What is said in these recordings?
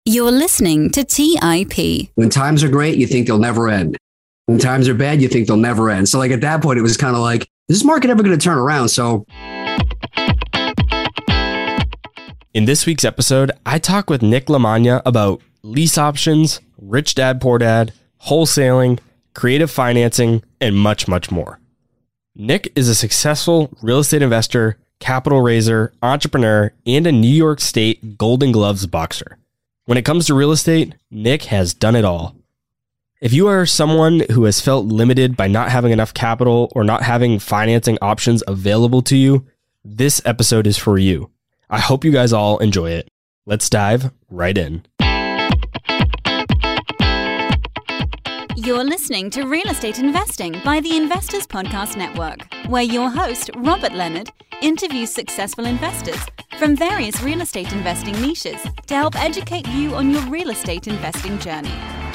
You're listening to TIP. When times are great, you think they'll never end. When times are bad, you think they'll never end. So like at that point, it was kind of like, is this market ever going to turn around? So in this week's episode, I talk with Nick LaMagna about lease options, rich dad, poor dad, wholesaling, creative financing, and much, much more. Nick is a successful real estate investor, capital raiser, entrepreneur, and a New York State Golden Gloves boxer. When it comes to real estate, Nick has done it all. If you are someone who has felt limited by not having enough capital or not having financing options available to you, this episode is for you. I hope you guys all enjoy it. Let's dive right in. You're listening to Real Estate Investing by the Investors Podcast Network, where your host, Robert Leonard, interviews successful investors from various real estate investing niches to help educate you on your real estate investing journey.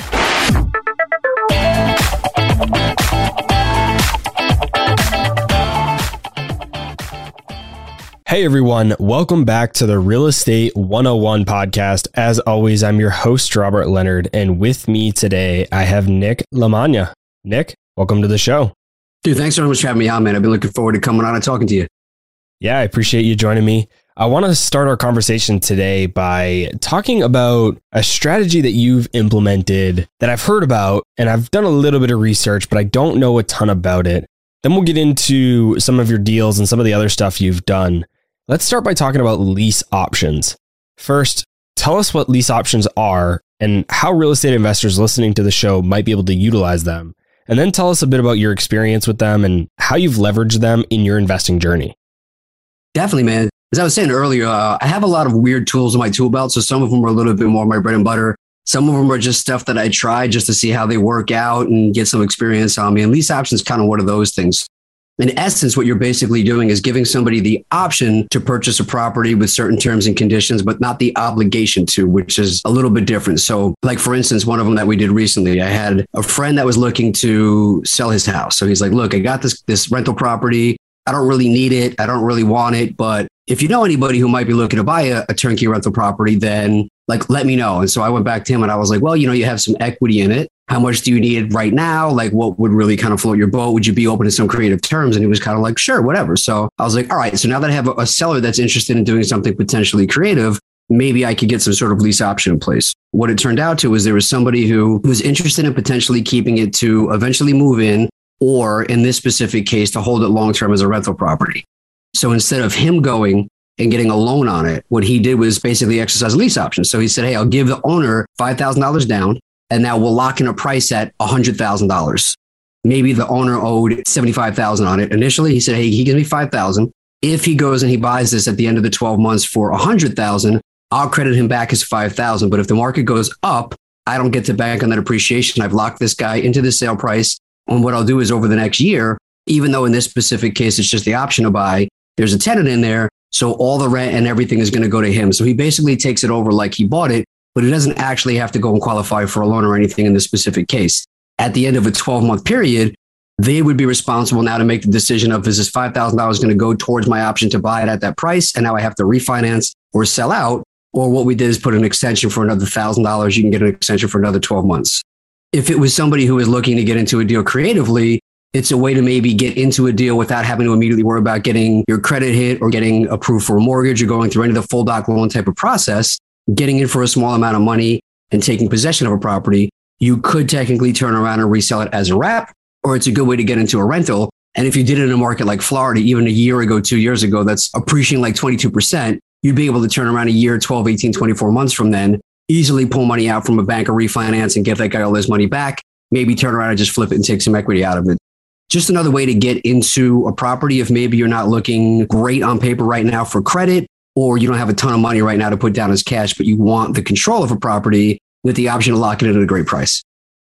Hey everyone, welcome back to the Real Estate 101 podcast. As always, I'm your host, Robert Leonard, and with me today, I have Nick LaMagna. Nick, welcome to the show. dude, thanks so much for having me on, man. I've been looking forward to coming on and talking to you. Yeah, I appreciate you joining me. I want to start our conversation today by talking about a strategy that you've implemented that I've heard about, and I've done a little bit of research, but I don't know a ton about it. Then we'll get into some of your deals and some of the other stuff you've done. Let's start by talking about lease options. First, tell us what lease options are and how real estate investors listening to the show might be able to utilize them. And then tell us a bit about your experience with them and how you've leveraged them in your investing journey. Definitely, man. As I was saying earlier, I have a lot of weird tools in my tool belt. So some of them are a little bit more my bread and butter. Some of them are just stuff that I try just to see how they work out and get some experience on me. And lease options is kind of one of those things. In essence, what you're basically doing is giving somebody the option to purchase a property with certain terms and conditions, but not the obligation to, which is a little bit different. So like, for instance, one of them that we did recently, I had a friend that was looking to sell his house. So he's like, look, I got this rental property. I don't really need it. I don't really want it. But if you know anybody who might be looking to buy a turnkey rental property, then like, let me know. And so I went back to him and I was like, well, you have some equity in it. How much do you need right now? Like, what would really kind of float your boat? Would you be open to some creative terms? And he was kind of like, sure, whatever. So I was like, all right, so now that I have a seller that's interested in doing something potentially creative, maybe I could get some sort of lease option in place. What it turned out to was there was somebody who was interested in potentially keeping it to eventually move in, or in this specific case, to hold it long-term as a rental property. So instead of him going and getting a loan on it, what he did was basically exercise a lease option. So he said, hey, I'll give the owner $5,000 down, and now we'll lock in a price at $100,000. Maybe the owner owed $75,000 on it. Initially, he said, hey, he gives me $5,000. If he goes and he buys this at the end of the 12 months for $100,000, I'll credit him back his $5,000. But if the market goes up, I don't get to bank on that appreciation. I've locked this guy into the sale price. And what I'll do is over the next year, even though in this specific case, it's just the option to buy, there's a tenant in there. So all the rent and everything is going to go to him. So he basically takes it over like he bought it, but he doesn't actually have to go and qualify for a loan or anything in this specific case. At the end of a 12-month period, they would be responsible now to make the decision of, is this $5,000 going to go towards my option to buy it at that price? And now I have to refinance or sell out. Or what we did is put an extension for another $1,000. You can get an extension for another 12 months. If it was somebody who was looking to get into a deal creatively, it's a way to maybe get into a deal without having to immediately worry about getting your credit hit or getting approved for a mortgage or going through any of the full doc loan type of process. Getting in for a small amount of money and taking possession of a property, you could technically turn around and resell it as a wrap, or it's a good way to get into a rental. And if you did it in a market like Florida, even a year ago, 2 years ago, that's appreciating like 22%, you'd be able to turn around a year, 12, 18, 24 months from then, easily pull money out from a bank or refinance and give that guy all his money back, maybe turn around and just flip it and take some equity out of it. Just another way to get into a property if maybe you're not looking great on paper right now for credit, or you don't have a ton of money right now to put down as cash, but you want the control of a property with the option of locking it at a great price.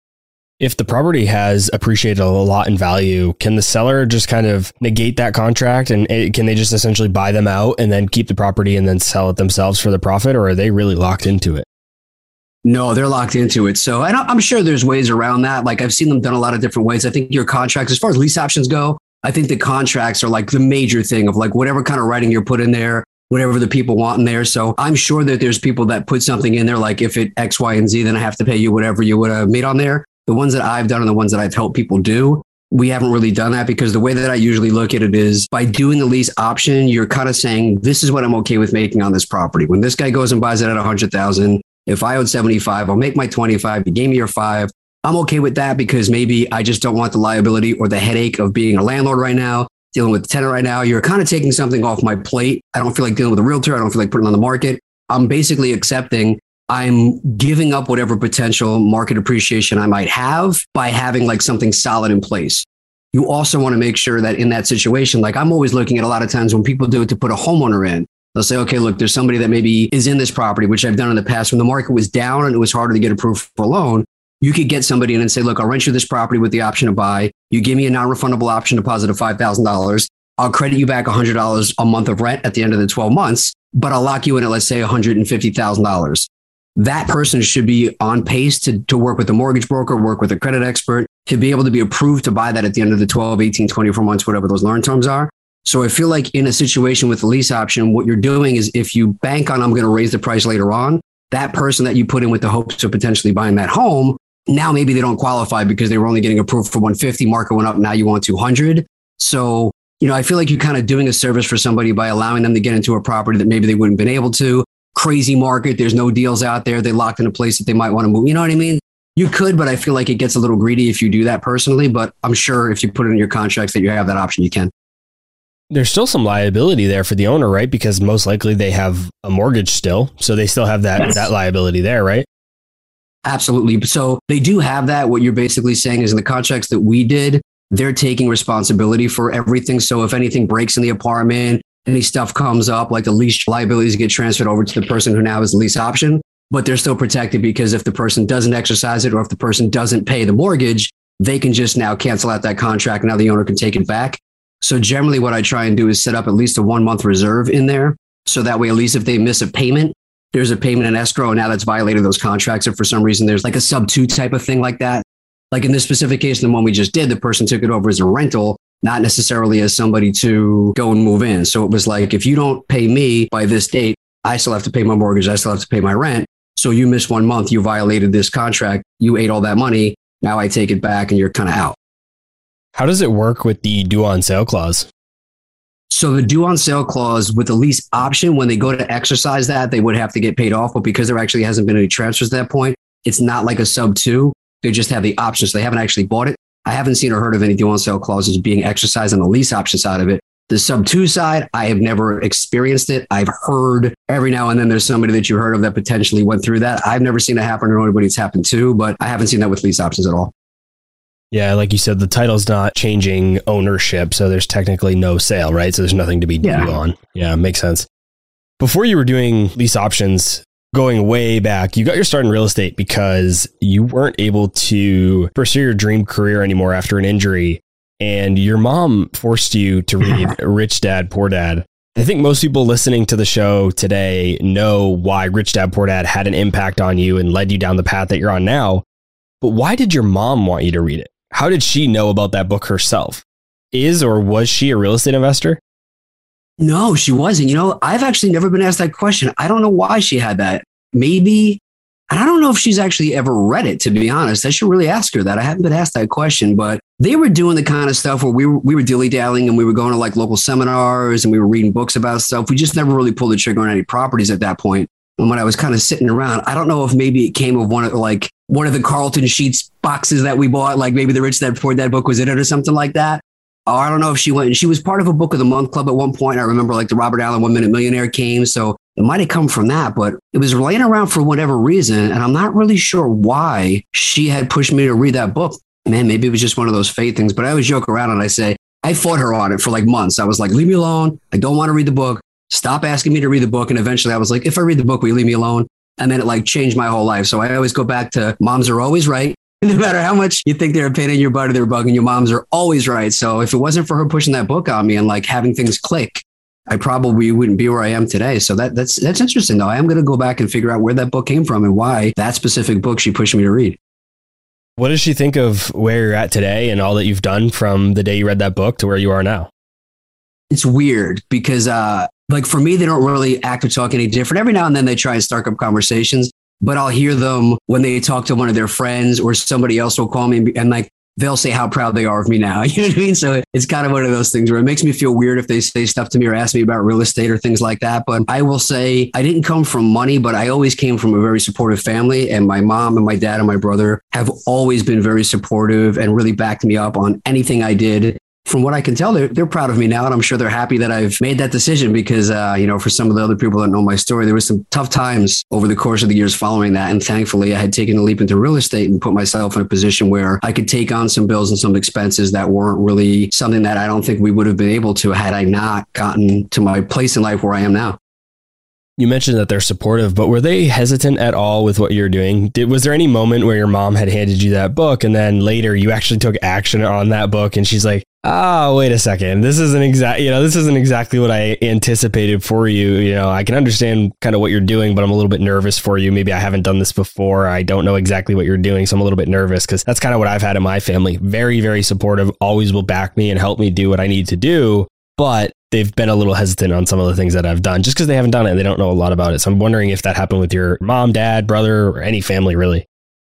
If the property has appreciated a lot in value, can the seller just kind of negate that contract and can they just essentially buy them out and then keep the property and then sell it themselves for the profit, or are they really locked into it? No, they're locked into it. So I'm sure there's ways around that. Like I've seen them done a lot of different ways. I think your contracts, as far as lease options go, I think the contracts are like the major thing of like whatever kind of writing you're put in there. whatever the people want in there. So I'm sure that there's people that put something in there, like if it X, Y, and Z, then I have to pay you whatever you would have made on there. The ones that I've done and the ones that I've helped people do, we haven't really done that, because the way that I usually look at it is by doing the lease option, you're kind of saying, this is what I'm okay with making on this property. When this guy goes and buys it at 100,000, if I owed 75, I'll make my 25. You gave me your 5. I'm okay with that, because maybe I just don't want the liability or the headache of being a landlord right now, dealing with the tenant right now. You're kind of taking something off my plate. I don't feel like dealing with a realtor. I don't feel like putting it on the market. I'm basically accepting I'm giving up whatever potential market appreciation I might have by having like something solid in place. You also want to make sure that in that situation, like I'm always looking at a lot of times when people do it to put a homeowner in, they'll say, okay, look, there's somebody that maybe is in this property, which I've done in the past when the market was down and it was harder to get approved for a loan. You could get somebody in and say, look, I'll rent you this property with the option to buy. You give me a non-refundable option deposit of $5,000. I'll credit you back $100 a month of rent at the end of the 12 months, but I'll lock you in at, let's say, $150,000. That person should be on pace to work with a mortgage broker, work with a credit expert, to be able to be approved to buy that at the end of the 12, 18, 24 months, whatever those loan terms are. So I feel like in a situation with the lease option, what you're doing is if you bank on, I'm going to raise the price later on, that person that you put in with the hopes of potentially buying that home, now maybe they don't qualify because they were only getting approved for 150, market went up, now you want 200. So, I feel like you're kind of doing a service for somebody by allowing them to get into a property that maybe they wouldn't have been able to. Crazy market. There's no deals out there. They locked in a place that they might want to move. You know what I mean? You could, but I feel like it gets a little greedy if you do that personally. But I'm sure if you put it in your contracts that you have that option, you can. There's still some liability there for the owner, right? Because most likely they have a mortgage still. So they still have that liability there, right? Absolutely. So they do have that. What you're basically saying is in the contracts that we did, they're taking responsibility for everything. So if anything breaks in the apartment, any stuff comes up, like the lease liabilities get transferred over to the person who now has the lease option, but they're still protected because if the person doesn't exercise it or if the person doesn't pay the mortgage, they can just now cancel out that contract. Now the owner can take it back. So generally what I try and do is set up at least a 1 month reserve in there. So that way, at least if they miss a payment, there's a payment in escrow. And now that's violated those contracts. If for some reason there's like a sub 2 type of thing like that, like in this specific case, the one we just did, the person took it over as a rental, not necessarily as somebody to go and move in. So it was like, if you don't pay me by this date, I still have to pay my mortgage. I still have to pay my rent. So you missed 1 month, you violated this contract, you ate all that money. Now I take it back and you're kind of out. How does it work with the due on sale clause? So the due on sale clause with the lease option, when they go to exercise that, they would have to get paid off. But because there actually hasn't been any transfers at that point, it's not like a sub 2. They just have the option. So they haven't actually bought it. I haven't seen or heard of any due on sale clauses being exercised on the lease option side of it. The sub 2 side, I have never experienced it. I've heard every now and then there's somebody that you heard of that potentially went through that. I've never seen it happen or anybody it's happened to, but I haven't seen that with lease options at all. Yeah, like you said, the title's not changing ownership, so there's technically no sale, right? So there's nothing to be due on. Yeah, makes sense. Before you were doing lease options, going way back, you got your start in real estate because you weren't able to pursue your dream career anymore after an injury. And your mom forced you to read Rich Dad, Poor Dad. I think most people listening to the show today know why Rich Dad, Poor Dad had an impact on you and led you down the path that you're on now. But why did your mom want you to read it? How did she know about that book herself? Is or was she a real estate investor? No, she wasn't. I've actually never been asked that question. I don't know why she had that. Maybe, and I don't know if she's actually ever read it, to be honest. I should really ask her that. I haven't been asked that question, but they were doing the kind of stuff where we were dilly-dallying and we were going to like local seminars and we were reading books about stuff. We just never really pulled the trigger on any properties at that point. And when I was kind of sitting around, I don't know if maybe it came of one of the Carlton Sheets boxes that we bought, like maybe the Rich Dad Poor Dad book was in it or something like that. Or I don't know if she went, and she was part of a Book of the Month club at one point. I remember like the Robert Allen 1 Minute Millionaire came. So it might have come from that, but it was laying around for whatever reason. And I'm not really sure why she had pushed me to read that book. Man, maybe it was just one of those fate things, but I always joke around and I say, I fought her on it for like months. I was like, leave me alone. I don't want to read the book. Stop asking me to read the book. And eventually I was like, if I read the book, will you leave me alone? And then it like changed my whole life. So I always go back to moms are always right. No matter how much you think they're a pain in your butt or they're bugging you, moms are always right. So if it wasn't for her pushing that book on me and like having things click, I probably wouldn't be where I am today. So that's interesting though. I am going to go back and figure out where that book came from and why that specific book she pushed me to read. What does she think of where you're at today and all that you've done from the day you read that book to where you are now? It's weird because Like for me, they don't really act or talk any different. Every now and then they try and start up conversations, but I'll hear them when they talk to one of their friends or somebody else will call me and like, they'll say how proud they are of me now. You know what I mean? So it's kind of one of those things where it makes me feel weird if they say stuff to me or ask me about real estate or things like that. But I will say I didn't come from money, but I always came from a very supportive family. And my mom and my dad and my brother have always been very supportive and really backed me up on anything I did. From what I can tell, they're proud of me now. And I'm sure they're happy that I've made that decision because, for some of the other people that know my story, there was some tough times over the course of the years following that. And thankfully, I had taken a leap into real estate and put myself in a position where I could take on some bills and some expenses that weren't really something that I don't think we would have been able to had I not gotten to my place in life where I am now. You mentioned that they're supportive, but were they hesitant at all with what you're doing? Was there any moment where your mom had handed you that book and then later you actually took action on that book and she's like, oh, wait a second, this isn't exactly what I anticipated for you. I can understand kind of what you're doing, but I'm a little bit nervous for you. Maybe I haven't done this before. I don't know exactly what you're doing. So I'm a little bit nervous because that's kind of what I've had in my family. Very, very supportive, always will back me and help me do what I need to do. But they've been a little hesitant on some of the things that I've done just because they haven't done it and they don't know a lot about it. So I'm wondering if that happened with your mom, dad, brother, or any family really.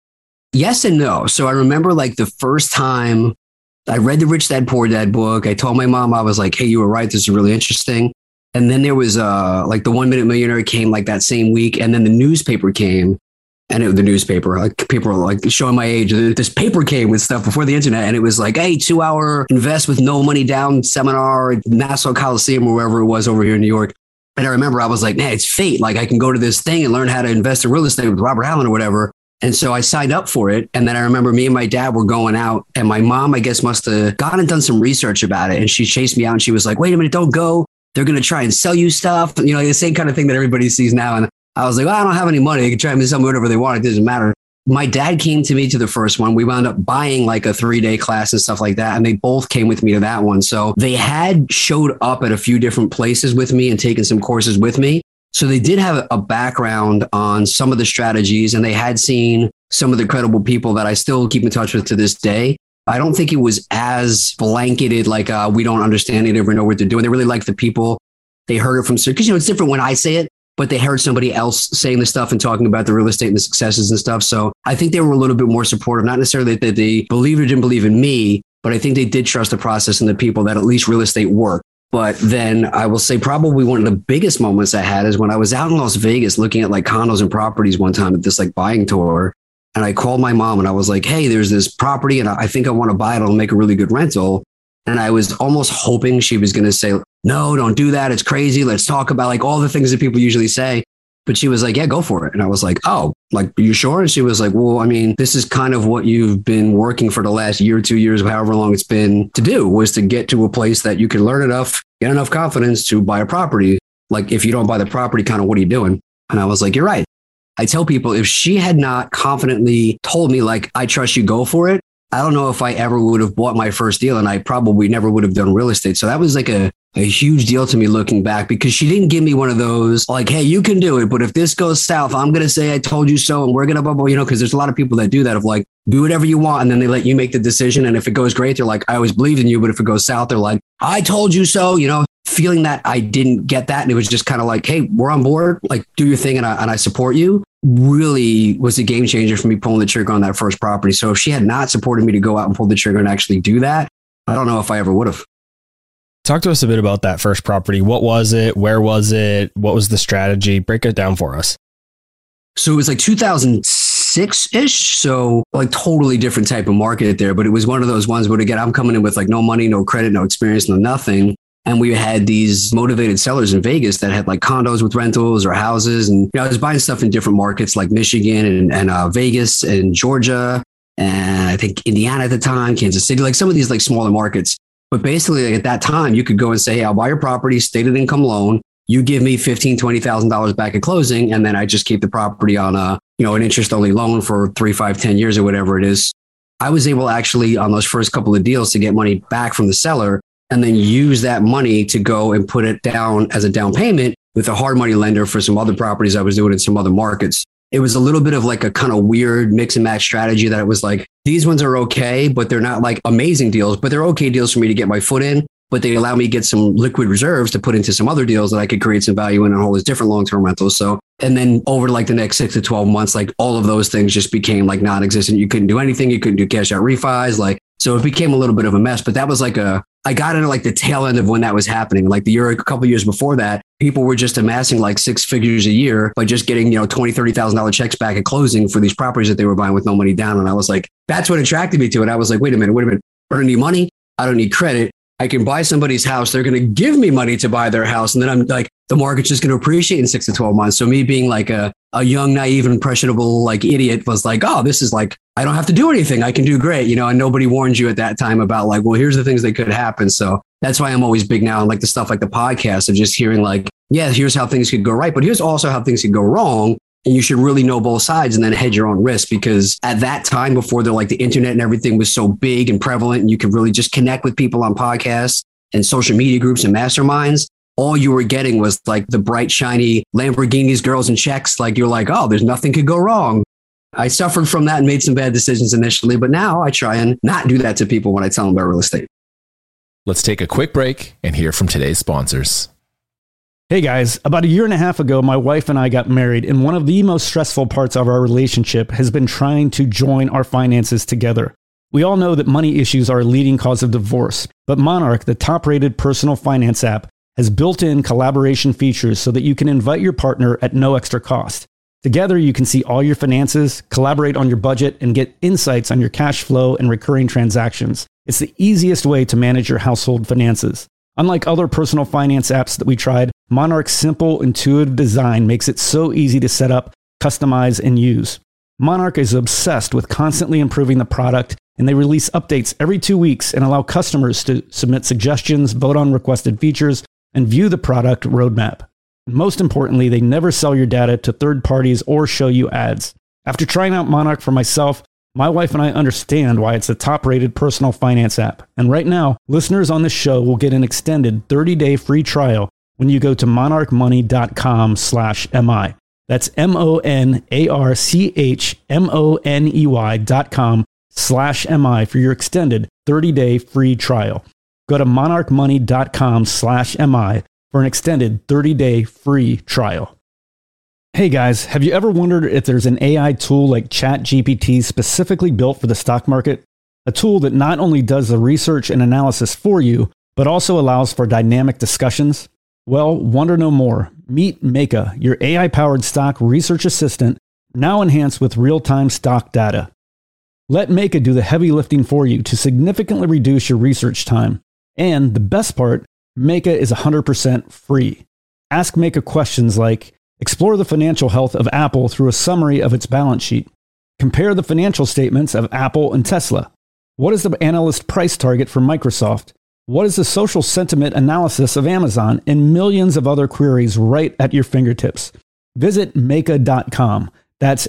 Yes and no. So I remember like the first time I read the Rich Dad Poor Dad book, I told my mom, I was like, hey, you were right. This is really interesting. And then there was like the 1 Minute Millionaire came like that same week. And then the newspaper came. And the newspaper, like people are like showing my age. This paper came with stuff before the internet. And it was like, hey, 2-hour invest with no money down seminar at Nassau Coliseum or wherever it was over here in New York. And I remember I was like, man, it's fate. Like I can go to this thing and learn how to invest in real estate with Robert Allen or whatever. And so I signed up for it. And then I remember me and my dad were going out and my mom, I guess, must have gone and done some research about it. And she chased me out and she was like, wait a minute, don't go. They're going to try and sell you stuff. Like the same kind of thing that everybody sees now. And I was like, well, I don't have any money. They can try and sell me whatever they want. It doesn't matter. My dad came to me to the first one. We wound up buying like a 3-day class and stuff like that. And they both came with me to that one. So they had showed up at a few different places with me and taken some courses with me. So they did have a background on some of the strategies and they had seen some of the credible people that I still keep in touch with to this day. I don't think it was as blanketed, like we don't understand it, never know what they're doing. They really liked the people. They heard it from, because it's different when I say it, but they heard somebody else saying the stuff and talking about the real estate and the successes and stuff. So I think they were a little bit more supportive, not necessarily that they believed or didn't believe in me, but I think they did trust the process and the people that at least real estate worked. But then I will say probably one of the biggest moments I had is when I was out in Las Vegas looking at like condos and properties one time at this like buying tour. And I called my mom and I was like, hey, there's this property and I think I want to buy it. It'll make a really good rental. And I was almost hoping she was going to say, no, don't do that. It's crazy. Let's talk about like all the things that people usually say. But she was like, yeah, go for it. And I was like, oh, like, are you sure? And she was like, well, I mean, this is kind of what you've been working for the last year, 2 years, however long it's been to do, was to get to a place that you can learn enough, get enough confidence to buy a property. Like if you don't buy the property, kind of what are you doing? And I was like, you're right. I tell people if she had not confidently told me like, I trust you, go for it, I don't know if I ever would have bought my first deal and I probably never would have done real estate. So that was like a huge deal to me looking back because she didn't give me one of those like, hey, you can do it. But if this goes south, I'm going to say I told you so and we're going to bubble, because there's a lot of people that do that of like, do whatever you want. And then they let you make the decision. And if it goes great, they're like, I always believed in you. But if it goes south, they're like, I told you so, feeling that I didn't get that. And it was just kind of like, hey, we're on board, like do your thing and I support you. Really was a game changer for me pulling the trigger on that first property. So if she had not supported me to go out and pull the trigger and actually do that, I don't know if I ever would have. Talk to us a bit about that first property. What was it? Where was it? What was the strategy? Break it down for us. So it was like 2006-ish. So like totally different type of market there. But it was one of those ones where, again, I'm coming in with like no money, no credit, no experience, no nothing. And we had these motivated sellers in Vegas that had like condos with rentals or houses. And I was buying stuff in different markets like Michigan and Vegas and Georgia. And I think Indiana at the time, Kansas City, like some of these like smaller markets. But basically like at that time, you could go and say, hey, I'll buy your property, stated income loan. You give me $15,000, $20,000 back at closing. And then I just keep the property on an interest only loan for 3, 5, 10 years or whatever it is. I was able actually on those first couple of deals to get money back from the seller and then use that money to go and put it down as a down payment with a hard money lender for some other properties I was doing in some other markets. It was a little bit of like a kind of weird mix and match strategy that it was like, these ones are okay, but they're not like amazing deals, but they're okay deals for me to get my foot in. but they allowed me to get some liquid reserves to put into some other deals that I could create some value in and hold as different long-term rentals. So, and then over like the next 6 to 12 months, like all of those things just became like non-existent. You couldn't do anything. You couldn't do cash out refis. Like, so it became a little bit of a mess, but that was like I got into like the tail end of when that was happening. Like a couple of years before that, people were just amassing like 6 figures a year by just getting, $20,000, $30,000 checks back at closing for these properties that they were buying with no money down. And I was like, that's what attracted me to it. I was like, wait a minute. I don't need money. I don't need credit. I can buy somebody's house. They're going to give me money to buy their house. And then I'm like, the market's just going to appreciate in 6 to 12 months. So me being like a young, naive, impressionable, like idiot was like, oh, this is like, I don't have to do anything. I can do great. And nobody warned you at that time about like, well, here's the things that could happen. So that's why I'm always big now on like the stuff like the podcast of just hearing like, yeah, here's how things could go right. But here's also how things could go wrong. And you should really know both sides and then hedge your own risk, because at that time, before the internet and everything was so big and prevalent, and you could really just connect with people on podcasts and social media groups and masterminds, all you were getting was like the bright, shiny Lamborghinis, girls and checks. Like you're like, oh, there's nothing could go wrong. I suffered from that and made some bad decisions initially, but now I try and not do that to people when I tell them about real estate. Let's take a quick break and hear from today's sponsors. Hey guys, about a year and a half ago, my wife and I got married, and one of the most stressful parts of our relationship has been trying to join our finances together. We all know that money issues are a leading cause of divorce, but Monarch, the top-rated personal finance app, has built-in collaboration features so that you can invite your partner at no extra cost. Together, you can see all your finances, collaborate on your budget, and get insights on your cash flow and recurring transactions. It's the easiest way to manage your household finances. Unlike other personal finance apps that we tried, Monarch's simple, intuitive design makes it so easy to set up, customize, and use. Monarch is obsessed with constantly improving the product, and they release updates every 2 weeks and allow customers to submit suggestions, vote on requested features, and view the product roadmap. Most importantly, they never sell your data to third parties or show you ads. After trying out Monarch for myself, my wife and I understand why it's the top-rated personal finance app. And right now, listeners on this show will get an extended 30-day free trial when you go to monarchmoney.com/MI. That's monarchmoney.com/MI for your extended 30-day free trial. Go to monarchmoney.com/MI for an extended 30-day free trial. Hey guys, have you ever wondered if there's an AI tool like ChatGPT specifically built for the stock market? A tool that not only does the research and analysis for you, but also allows for dynamic discussions? Well, wonder no more. Meet Meka, your AI-powered stock research assistant, now enhanced with real-time stock data. Let Meka do the heavy lifting for you to significantly reduce your research time. And the best part, Meka is 100% free. Ask Meka questions like, explore the financial health of Apple through a summary of its balance sheet. Compare the financial statements of Apple and Tesla. What is the analyst price target for Microsoft? What is the social sentiment analysis of Amazon? And millions of other queries right at your fingertips. Visit Meka.com. That's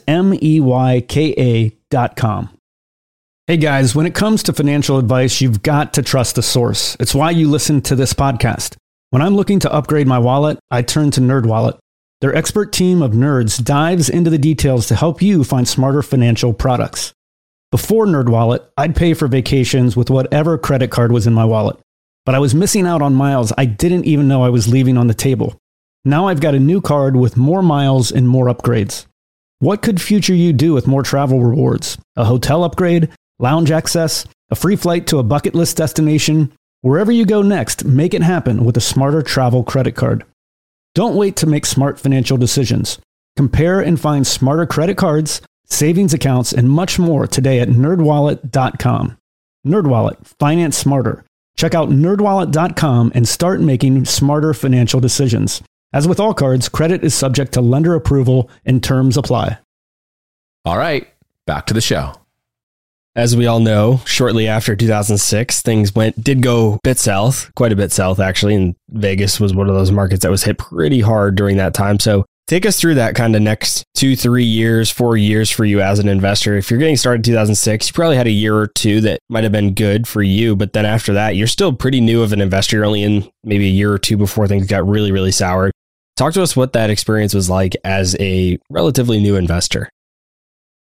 MEYKA.com. Hey guys, when it comes to financial advice, you've got to trust the source. It's why you listen to this podcast. When I'm looking to upgrade my wallet, I turn to NerdWallet. Their expert team of nerds dives into the details to help you find smarter financial products. Before NerdWallet, I'd pay for vacations with whatever credit card was in my wallet. But I was missing out on miles I didn't even know I was leaving on the table. Now I've got a new card with more miles and more upgrades. What could future you do with more travel rewards? A hotel upgrade? Lounge access? A free flight to a bucket list destination? Wherever you go next, make it happen with a smarter travel credit card. Don't wait to make smart financial decisions. Compare and find smarter credit cards, savings accounts, and much more today at nerdwallet.com. NerdWallet, finance smarter. Check out nerdwallet.com and start making smarter financial decisions. As with all cards, credit is subject to lender approval and terms apply. All right, back to the show. As we all know, shortly after 2006, things did go a bit south, quite a bit south actually, and Vegas was one of those markets that was hit pretty hard during that time. So take us through that kind of next 2, 3 years, 4 years for you as an investor. If you're getting started in 2006, you probably had a year or two that might have been good for you, but then after that, you're still pretty new of an investor. You're only in maybe a year or two before things got really, really sour. Talk to us what that experience was like as a relatively new investor.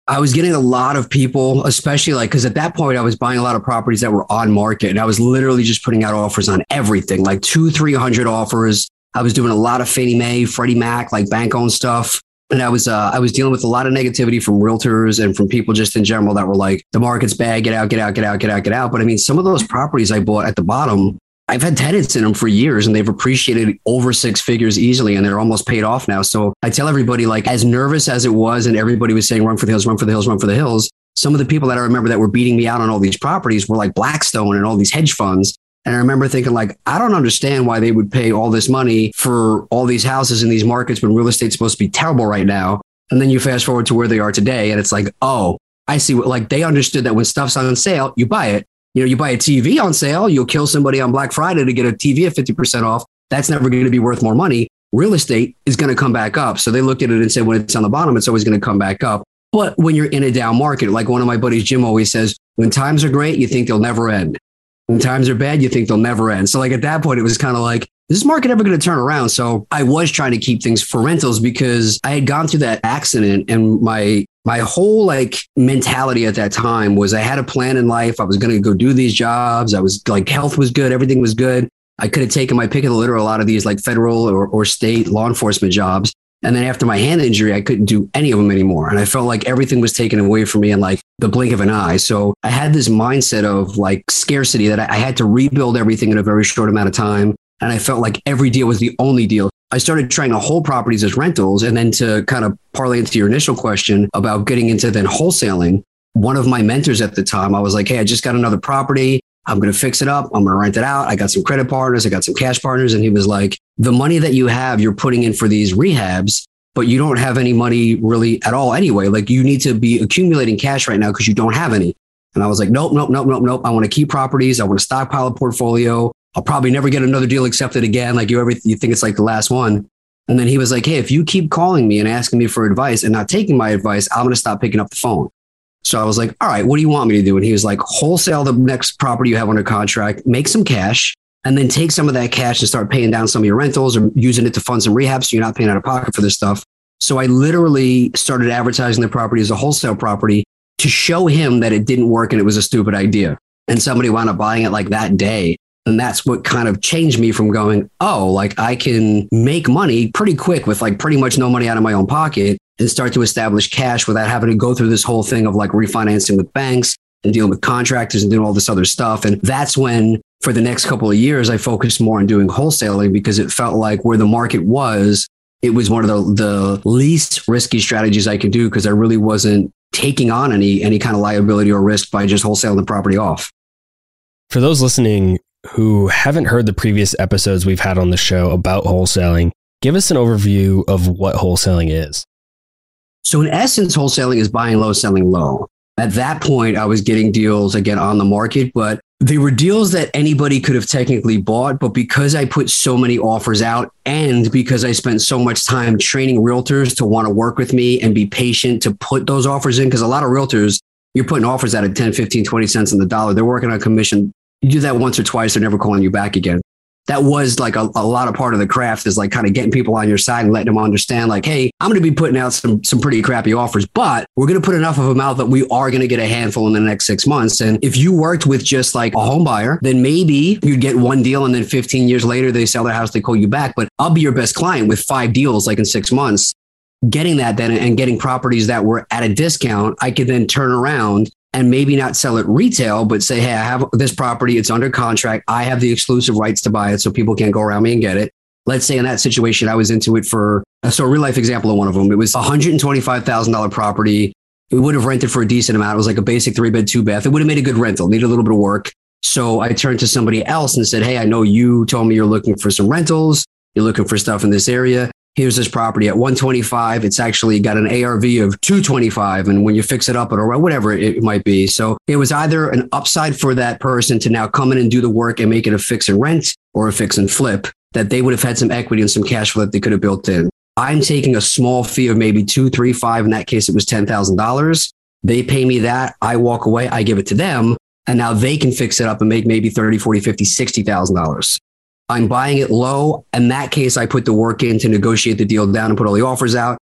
I was getting a lot of people, especially like, because at that point I was buying a lot of properties that were on market and I was literally just putting out offers on everything, like 200-300 offers. I was doing a lot of Fannie Mae, Freddie Mac, like bank owned stuff. And I was dealing with a lot of negativity from realtors and from people just in general that were like, the market's bad, get out, get out, get out, get out, get out. But I mean, some of those properties I bought at the bottom, I've had tenants in them for years and they've appreciated over 6 figures easily and they're almost paid off now. So I tell everybody, like, as nervous as it was and everybody was saying, run for the hills, run for the hills, run for the hills. Some of the people that I remember that were beating me out on all these properties were like Blackstone and all these hedge funds. And I remember thinking, like, I don't understand why they would pay all this money for all these houses in these markets when real estate's supposed to be terrible right now. And then you fast forward to where they are today and it's like, oh, I see what, like, they understood that when stuff's on sale, you buy it. You know, you buy a TV on sale, you'll kill somebody on Black Friday to get a TV at 50% off. That's never going to be worth more money. Real estate is going to come back up. So they looked at it and said, when it's on the bottom, it's always going to come back up. But when you're in a down market, like one of my buddies, Jim, always says, when times are great, you think they'll never end. When times are bad, you think they'll never end. So like at that point, it was kind of like, is this market ever going to turn around? So I was trying to keep things for rentals because I had gone through that accident and my whole like mentality at that time was I had a plan in life. I was going to go do these jobs. I was like, health was good. Everything was good. I could have taken my pick of the litter, a lot of these like federal or state law enforcement jobs. And then after my hand injury, I couldn't do any of them anymore. And I felt like everything was taken away from me in like the blink of an eye. So I had this mindset of like scarcity that I had to rebuild everything in a very short amount of time. And I felt like every deal was the only deal. I started trying to hold properties as rentals. And then to kind of parlay into your initial question about getting into then wholesaling, one of my mentors at the time, I was like, hey, I just got another property. I'm going to fix it up. I'm going to rent it out. I got some credit partners. I got some cash partners. And he was like, the money that you have, you're putting in for these rehabs, but you don't have any money really at all anyway. Like you need to be accumulating cash right now because you don't have any. And I was like, nope. I want to keep properties. I want to stockpile a portfolio. I'll probably never get another deal accepted again. Like you think it's like the last one. And then he was like, hey, if you keep calling me and asking me for advice and not taking my advice, I'm going to stop picking up the phone. So I was like, all right, what do you want me to do? And he was like, wholesale the next property you have under contract, make some cash, and then take some of that cash and start paying down some of your rentals or using it to fund some rehab so you're not paying out of pocket for this stuff. So I literally started advertising the property as a wholesale property to show him that it didn't work and it was a stupid idea. And somebody wound up buying it like that day. And that's what kind of changed me from going, oh, like I can make money pretty quick with like pretty much no money out of my own pocket and start to establish cash without having to go through this whole thing of like refinancing with banks and dealing with contractors and doing all this other stuff. And that's when for the next couple of years, I focused more on doing wholesaling because it felt like where the market was, it was one of the least risky strategies I could do because I really wasn't taking on any kind of liability or risk by just wholesaling the property off. For those listening who haven't heard the previous episodes we've had on the show about wholesaling, give us an overview of what wholesaling is. So in essence, wholesaling is buying low, selling low. At that point, I was getting deals again on the market, but they were deals that anybody could have technically bought. But because I put so many offers out and because I spent so much time training realtors to want to work with me and be patient to put those offers in, because a lot of realtors, you're putting offers out at 10, 15, 20 cents on the dollar. They're working on commission. You do that once or twice, they're never calling you back again. That was like a lot of part of the craft is like kind of getting people on your side and letting them understand like, hey, I'm going to be putting out some pretty crappy offers, but we're going to put enough of them out that we are going to get a handful in the next 6 months. And if you worked with just like a home buyer, then maybe you'd get one deal and then 15 years later, they sell their house, they call you back. But I'll be your best client with 5 deals like in 6 months. Getting that then and getting properties that were at a discount, I could then turn around and maybe not sell it retail, but say, hey, I have this property. It's under contract. I have the exclusive rights to buy it so people can't go around me and get it. Let's say in that situation, I was into it for, so a real life example of one of them. It was $125,000 property. It would have rented for a decent amount. It was like a basic 3-bed, 2-bath. It would have made a good rental, needed a little bit of work. So I turned to somebody else and said, hey, I know you told me you're looking for some rentals. You're looking for stuff in this area. Here's this property at 125. It's actually got an ARV of 225. And when you fix it up or whatever it might be. So it was either an upside for that person to now come in and do the work and make it a fix and rent or a fix and flip, that they would have had some equity and some cash flow that they could have built in. I'm taking a small fee of maybe 2, 3, 5. In that case, it was $10,000. They pay me that. I walk away. I give it to them. And now they can fix it up and make maybe $30,000, $40,000, $50,000, $60,000. I'm buying it low. In that case, I put the work in to negotiate the deal down and put all the offers out.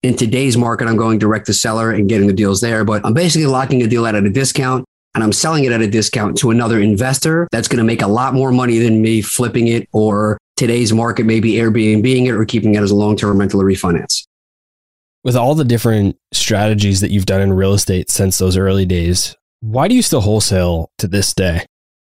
In today's market, I'm going direct to seller and getting the deals there, but I'm basically locking a deal out at a discount and I'm selling it at a discount to another investor that's going to make a lot more money than me flipping it, or today's market, maybe Airbnb-ing it or keeping it as a long-term rental or refinance. With all the different strategies that you've done in real estate since those early days, why do you still wholesale to this day?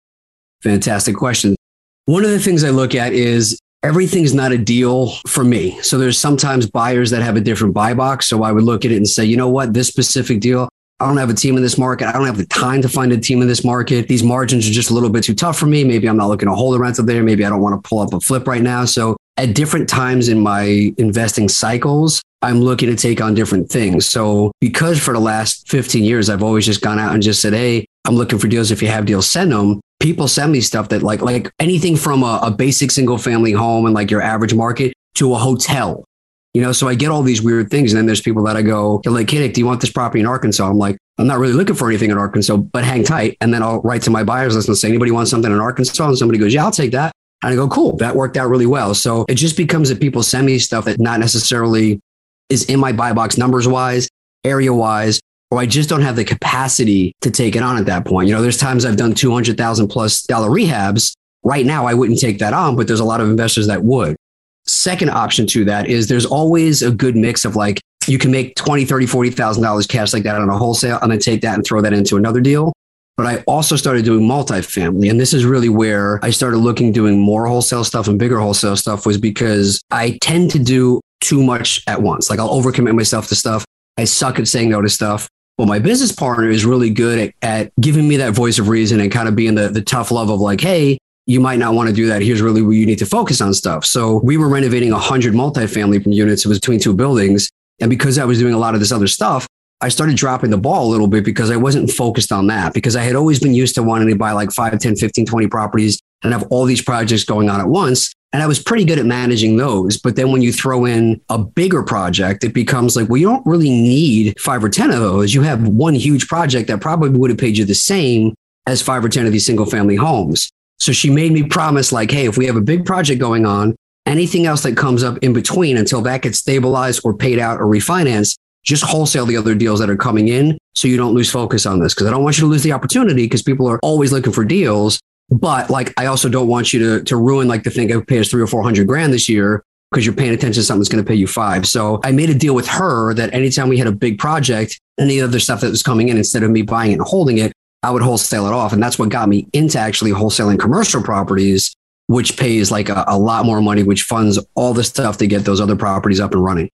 Fantastic question. One of the things I look at is everything's not a deal for me. So there's sometimes buyers that have a different buy box. So I would look at it and say, you know what, this specific deal, I don't have a team in this market. I don't have the time to find a team in this market. These margins are just a little bit too tough for me. Maybe I'm not looking to hold a rental there. Maybe I don't want to pull up a flip right now. So at different times in my investing cycles, I'm looking to take on different things. So because for the last 15 years, I've always just gone out and just said, hey, I'm looking for deals. If you have deals, send them. People send me stuff that like anything from a basic single family home and like your average market to a hotel. You know, so I get all these weird things. And then there's people that I go, like, hey, Nick, do you want this property in Arkansas? I'm like, I'm not really looking for anything in Arkansas, but hang tight. And then I'll write to my buyers list and say, anybody want something in Arkansas? And somebody goes, yeah, I'll take that. And I go, cool, that worked out really well. So it just becomes that people send me stuff that not necessarily is in my buy box numbers wise, area wise, or I just don't have the capacity to take it on at that point. You know, there's times I've done $200,000+ rehabs. Right now, I wouldn't take that on, but there's a lot of investors that would. Second option to that is there's always a good mix of like, you can make $20,000, $30,000, $40,000 cash like that on a wholesale and then take that and throw that into another deal. But I also started doing multifamily. And this is really where I started doing more wholesale stuff and bigger wholesale stuff, was because I tend to do too much at once. Like I'll overcommit myself to stuff. I suck at saying no to stuff. Well, my business partner is really good at giving me that voice of reason and kind of being the tough love of like, hey, you might not want to do that. Here's really where you need to focus on stuff. So we were renovating 100 multifamily units. It was between two buildings. And because I was doing a lot of this other stuff, I started dropping the ball a little bit because I wasn't focused on that, because I had always been used to wanting to buy like 5, 10, 15, 20 properties and have all these projects going on at once. And I was pretty good at managing those. But then when you throw in a bigger project, it becomes like, well, you don't really need 5 or 10 of those. You have one huge project that probably would have paid you the same as 5 or 10 of these single family homes. So she made me promise like, hey, if we have a big project going on, anything else that comes up in between until that gets stabilized or paid out or refinanced, just wholesale the other deals that are coming in so you don't lose focus on this. Because I don't want you to lose the opportunity, because people are always looking for deals. But like, I also don't want you to ruin like the thing I pay us $300,000 or $400,000 this year because you're paying attention to something that's going to pay you $5. So I made a deal with her that anytime we had a big project, any other stuff that was coming in, instead of me buying it and holding it, I would wholesale it off. And that's what got me into actually wholesaling commercial properties, which pays like a lot more money, which funds all the stuff to get those other properties up and running.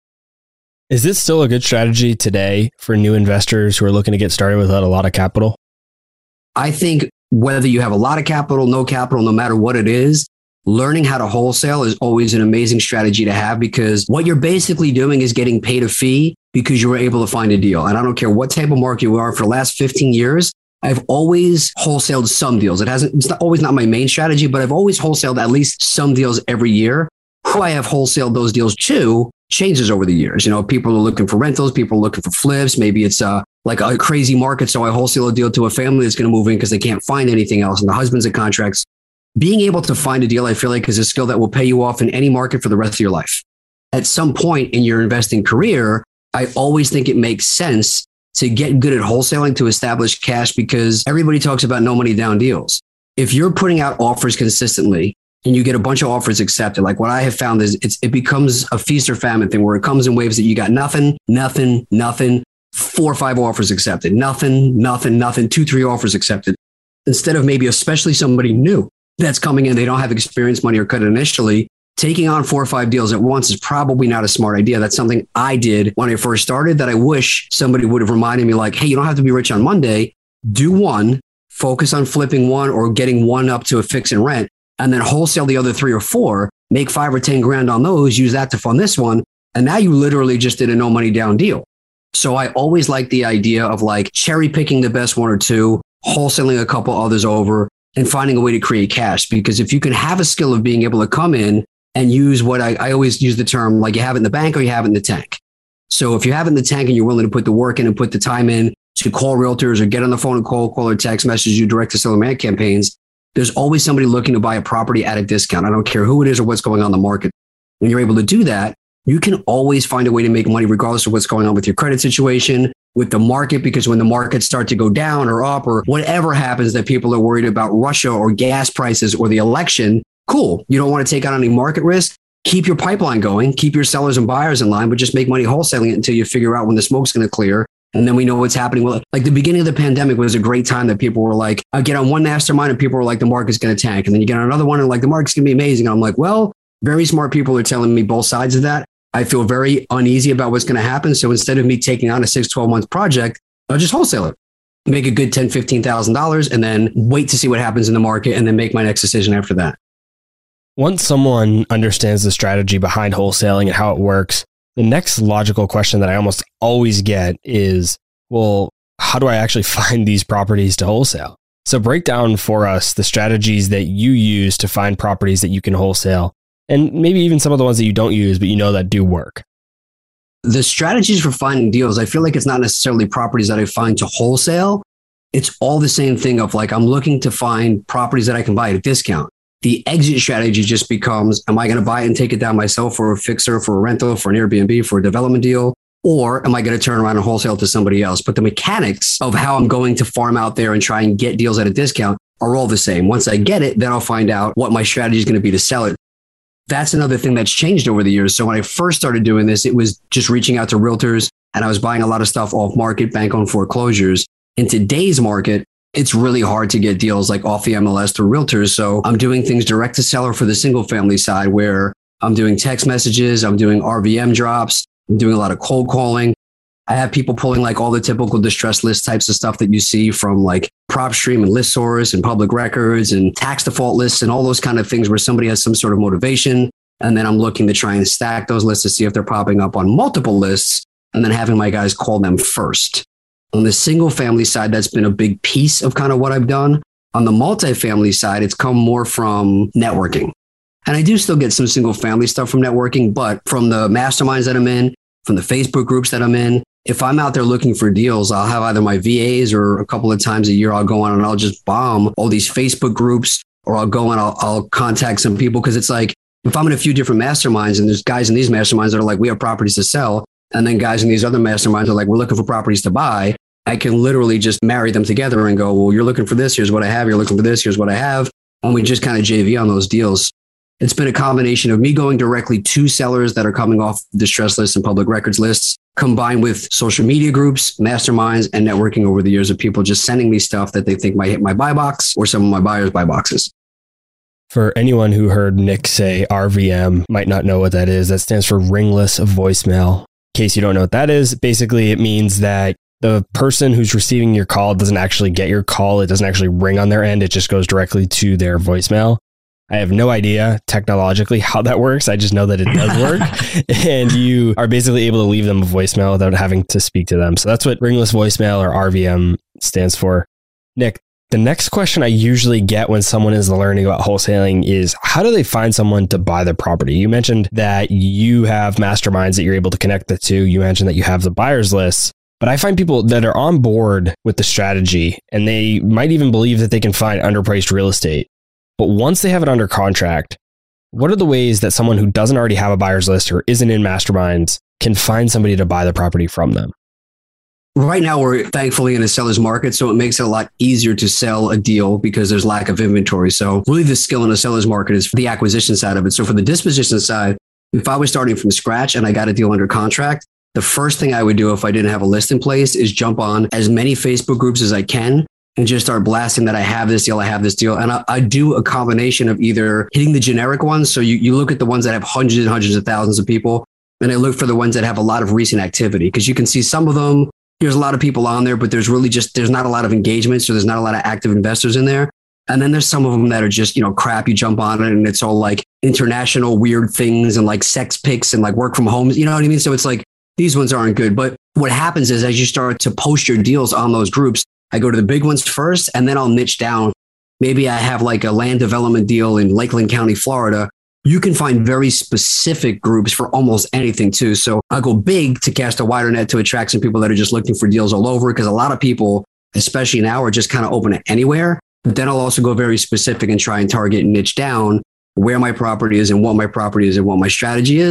Is this still a good strategy today for new investors who are looking to get started without a lot of capital? I think whether you have a lot of capital, no matter what it is, learning how to wholesale is always an amazing strategy to have, because what you're basically doing is getting paid a fee because you were able to find a deal. And I don't care what type of market you are, for the last 15 years, I've always wholesaled some deals. It's always not my main strategy, but I've always wholesaled at least some deals every year. Who I have wholesaled those deals to changes over the years. You know, people are looking for rentals, people are looking for flips. Maybe it's like a crazy market. So I wholesale a deal to a family that's going to move in because they can't find anything else. And the husband's at contracts. Being able to find a deal, I feel like, is a skill that will pay you off in any market for the rest of your life. At some point in your investing career, I always think it makes sense to get good at wholesaling to establish cash, because everybody talks about no money down deals. If you're putting out offers consistently and you get a bunch of offers accepted, like what I have found is it becomes a feast or famine thing, where it comes in waves that you got nothing, 4 or 5 offers accepted, nothing, 2, 3 offers accepted. Instead of maybe, especially somebody new that's coming in, they don't have experience, money, or credit initially, taking on 4 or 5 deals at once is probably not a smart idea. That's something I did when I first started that I wish somebody would have reminded me, like, hey, you don't have to be rich on Monday. Do one, focus on flipping one or getting one up to a fix and rent, and then wholesale the other 3 or 4, make 5 or 10 grand on those, use that to fund this one. And now you literally just did a no money down deal. So I always like the idea of like cherry picking the best 1 or 2, wholesaling a couple others over, and finding a way to create cash. Because if you can have a skill of being able to come in and use what I always use the term, like, you have it in the bank or you have it in the tank. So if you have it in the tank and you're willing to put the work in and put the time in to call realtors or get on the phone and call or text message, you direct to seller ad campaigns, there's always somebody looking to buy a property at a discount. I don't care who it is or what's going on in the market. When you're able to do that, you can always find a way to make money regardless of what's going on with your credit situation, with the market, because when the markets start to go down or up or whatever happens that people are worried about Russia or gas prices or the election, cool. You don't want to take on any market risk. Keep your pipeline going, keep your sellers and buyers in line, but just make money wholesaling it until you figure out when the smoke's going to clear. And then we know what's happening. Well, like the beginning of the pandemic was a great time that people were like, I get on one mastermind and people were like, the market's going to tank. And then you get on another one and like, the market's going to be amazing. And I'm like, well, very smart people are telling me both sides of that. I feel very uneasy about what's going to happen. So instead of me taking on a 6-12 month project, I'll just wholesale it, make a good $10,000, $15,000 and then wait to see what happens in the market and then make my next decision after that. Once someone understands the strategy behind wholesaling and how it works, the next logical question that I almost always get is, well, how do I actually find these properties to wholesale? So break down for us the strategies that you use to find properties that you can wholesale, and maybe even some of the ones that you don't use, but you know that do work. The strategies for finding deals, I feel like it's not necessarily properties that I find to wholesale. It's all the same thing of like, I'm looking to find properties that I can buy at a discount. The exit strategy just becomes, am I going to buy it and take it down myself for a fixer, for a rental, for an Airbnb, for a development deal? Or am I going to turn around and wholesale to somebody else? But the mechanics of how I'm going to farm out there and try and get deals at a discount are all the same. Once I get it, then I'll find out what my strategy is going to be to sell it. That's another thing that's changed over the years. So when I first started doing this, it was just reaching out to realtors and I was buying a lot of stuff off market, bank-owned foreclosures. In today's market, it's really hard to get deals like off the MLS through realtors. So I'm doing things direct to seller for the single family side where I'm doing text messages, I'm doing RVM drops, I'm doing a lot of cold calling. I have people pulling like all the typical distress list types of stuff that you see from like PropStream and ListSource and public records and tax default lists and all those kind of things where somebody has some sort of motivation. And then I'm looking to try and stack those lists to see if they're popping up on multiple lists and then having my guys call them first. On the single family side, that's been a big piece of kind of what I've done. On the multifamily side, it's come more from networking. And I do still get some single family stuff from networking, but from the masterminds that I'm in, from the Facebook groups that I'm in, if I'm out there looking for deals, I'll have either my VAs or a couple of times a year, I'll go on and I'll just bomb all these Facebook groups, or I'll go and I'll contact some people. Cause it's like, if I'm in a few different masterminds and there's guys in these masterminds that are like, we have properties to sell. And then guys in these other masterminds are like, we're looking for properties to buy. I can literally just marry them together and go, well, you're looking for this. Here's what I have. You're looking for this. Here's what I have. And we just kind of JV on those deals. It's been a combination of me going directly to sellers that are coming off distress lists and public records lists, combined with social media groups, masterminds, and networking over the years of people just sending me stuff that they think might hit my buy box or some of my buyers' buy boxes. For anyone who heard Nick say RVM, might not know what that is. That stands for ringless voicemail. In case you don't know what that is, basically it means that the person who's receiving your call doesn't actually get your call. It doesn't actually ring on their end. It just goes directly to their voicemail. I have no idea technologically how that works. I just know that it does work. And you are basically able to leave them a voicemail without having to speak to them. So that's what ringless voicemail or RVM stands for. Nick, the next question I usually get when someone is learning about wholesaling is, how do they find someone to buy their property? You mentioned that you have masterminds that you're able to connect the two. You mentioned that you have the buyers lists. But I find people that are on board with the strategy and they might even believe that they can find underpriced real estate. But once they have it under contract, what are the ways that someone who doesn't already have a buyer's list or isn't in masterminds can find somebody to buy the property from them? Right now, we're thankfully in a seller's market, so it makes it a lot easier to sell a deal because there's lack of inventory. So really the skill in a seller's market is the acquisition side of it. So for the disposition side, if I was starting from scratch and I got a deal under contract, the first thing I would do if I didn't have a list in place is jump on as many Facebook groups as I can and just start blasting that I have this deal, I have this deal. And I do a combination of either hitting the generic ones. So you look at the ones that have hundreds and hundreds of thousands of people, and I look for the ones that have a lot of recent activity, because you can see some of them, there's a lot of people on there, but there's not a lot of engagement. So there's not a lot of active investors in there. And then there's some of them that are just, crap. You jump on it and it's all like international weird things and like sex pics and like work from home. You know what I mean? So it's like, these ones aren't good. But what happens is as you start to post your deals on those groups, I go to the big ones first, and then I'll niche down. Maybe I have like a land development deal in Lakeland County, Florida. You can find very specific groups for almost anything too. So I'll go big to cast a wider net to attract some people that are just looking for deals all over, because a lot of people, especially now, are just kind of open to anywhere. But then I'll also go very specific and try and target and niche down where my property is and what my property is and what my strategy is.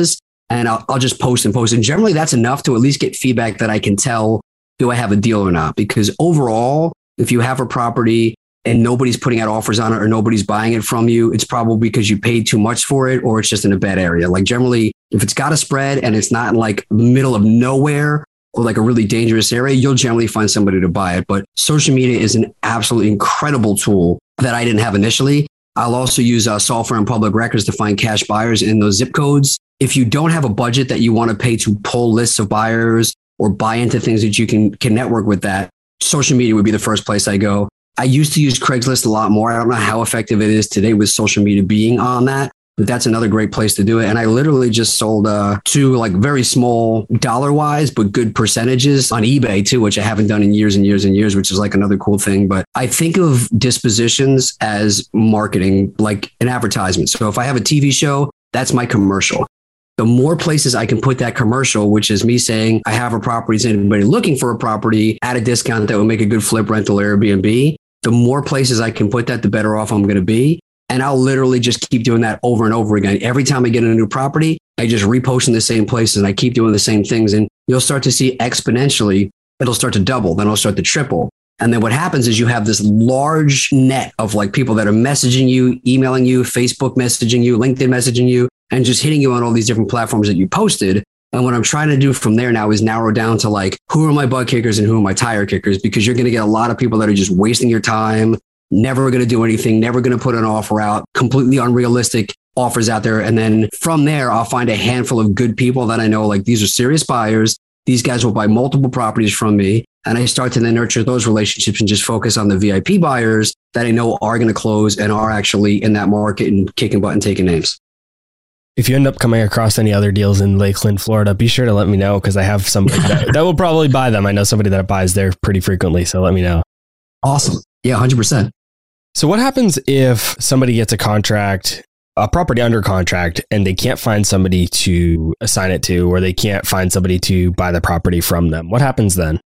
and I'll just post and post. And generally that's enough to at least get feedback that I can tell, do I have a deal or not? Because overall, if you have a property and nobody's putting out offers on it or nobody's buying it from you, it's probably because you paid too much for it or it's just in a bad area. Like generally, if it's got a spread and it's not in like middle of nowhere or like a really dangerous area, you'll generally find somebody to buy it. But social media is an absolutely incredible tool that I didn't have initially. I'll also use software and public records to find cash buyers in those zip codes. If you don't have a budget that you want to pay to pull lists of buyers or buy into things that you can network with that, social media would be the first place I go. I used to use Craigslist a lot more. I don't know how effective it is today with social media being on that, but that's another great place to do it. And I literally just sold two like very small dollar wise, but good percentages on eBay too, which I haven't done in years and years and years, which is like another cool thing. But I think of dispositions as marketing, like an advertisement. So if I have a TV show, that's my commercial. The more places I can put that commercial, which is me saying I have a property, is anybody looking for a property at a discount that would make a good flip, rental, Airbnb, the more places I can put that, the better off I'm going to be. And I'll literally just keep doing that over and over again. Every time I get a new property, I just repost in the same places and I keep doing the same things. And you'll start to see exponentially, it'll start to double, then it'll start to triple. And then what happens is you have this large net of like people that are messaging you, emailing you, Facebook messaging you, LinkedIn messaging you, and just hitting you on all these different platforms that you posted. And what I'm trying to do from there now is narrow down to like, who are my butt kickers and who are my tire kickers? Because you're going to get a lot of people that are just wasting your time, never going to do anything, never going to put an offer out, completely unrealistic offers out there. And then from there, I'll find a handful of good people that I know, like these are serious buyers. These guys will buy multiple properties from me. And I start to then nurture those relationships and just focus on the VIP buyers that I know are going to close and are actually in that market and kicking butt and taking names. If you end up coming across any other deals in Lakeland, Florida, be sure to let me know because I have somebody that will probably buy them. I know somebody that buys there pretty frequently, so let me know. Awesome. Yeah, 100%. So what happens if somebody gets a property under contract, and they can't find somebody to assign it to, or they can't find somebody to buy the property from them? What happens then?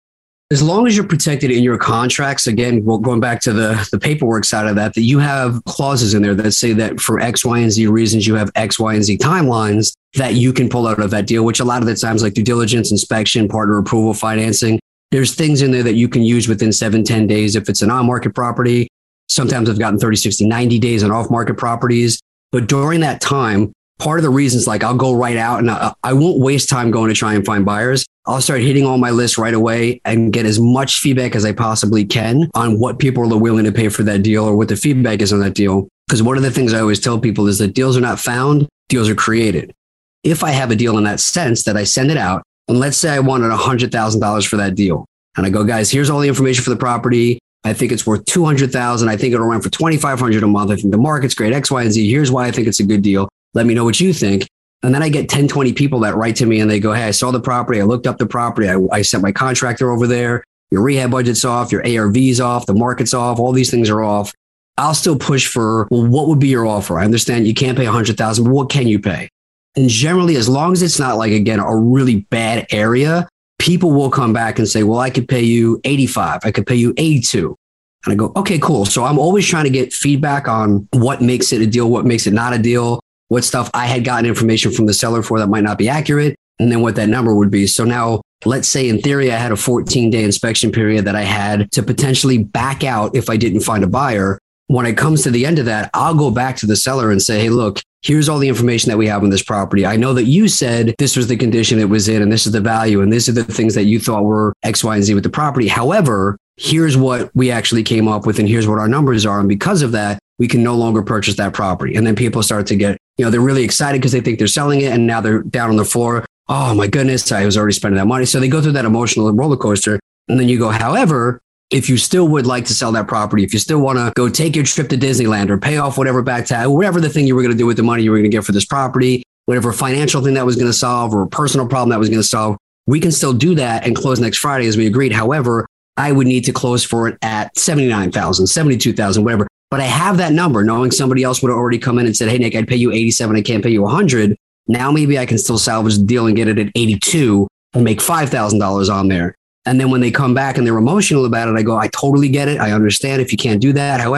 As long as you're protected in your contracts, again, going back to the paperwork side of that you have clauses in there that say that for X, Y, and Z reasons, you have X, Y, and Z timelines that you can pull out of that deal, which a lot of the times like due diligence, inspection, partner approval, financing, there's things in there that you can use within 7-10 days if it's an on-market property. Sometimes I've gotten 30, 60, 90 days on off-market properties. But during that time, part of the reasons, like I'll go right out and I won't waste time going to try and find buyers. I'll start hitting all my lists right away and get as much feedback as I possibly can on what people are willing to pay for that deal or what the feedback is on that deal. Because one of the things I always tell people is that deals are not found, deals are created. If I have a deal in that sense that I send it out, and let's say I wanted $100,000 for that deal. And I go, guys, here's all the information for the property. I think it's worth $200,000. I think it'll run for $2,500 a month. I think the market's great, X, Y, and Z. Here's why I think it's a good deal. Let me know what you think. And then I get 10, 20 people that write to me and they go, hey, I saw the property. I looked up the property. I sent my contractor over there. Your rehab budget's off. Your ARV's off. The market's off. All these things are off. I'll still push for, well, what would be your offer? I understand you can't pay $100,000, but what can you pay? And generally, as long as it's not like, again, a really bad area, people will come back and say, well, I could pay you 85. I could pay you 82. And I go, okay, cool. So I'm always trying to get feedback on what makes it a deal, what makes it not a deal, what stuff I had gotten information from the seller for that might not be accurate, and then what that number would be. So now let's say in theory, I had a 14-day inspection period that I had to potentially back out if I didn't find a buyer. When it comes to the end of that, I'll go back to the seller and say, hey, look, here's all the information that we have on this property. I know that you said this was the condition it was in, and this is the value, and these are the things that you thought were X, Y, and Z with the property. However, here's what we actually came up with, and here's what our numbers are. And because of that, we can no longer purchase that property. And then people start to get, they're really excited because they think they're selling it. And now they're down on the floor. Oh my goodness, I was already spending that money. So they go through that emotional roller coaster. And then you go, however, if you still would like to sell that property, if you still want to go take your trip to Disneyland or pay off whatever back tax, whatever the thing you were going to do with the money you were going to get for this property, whatever financial thing that was going to solve or a personal problem that was going to solve, we can still do that and close next Friday as we agreed. However, I would need to close for it at $79,000, $72,000, whatever. But I have that number, knowing somebody else would have already come in and said, hey, Nick, I'd pay you $87. I can't pay you $100. Now maybe I can still salvage the deal and get it at $82 and make $5,000 on there. And then when they come back and they're emotional about it, I go, I totally get it. I understand if you can't do that. However,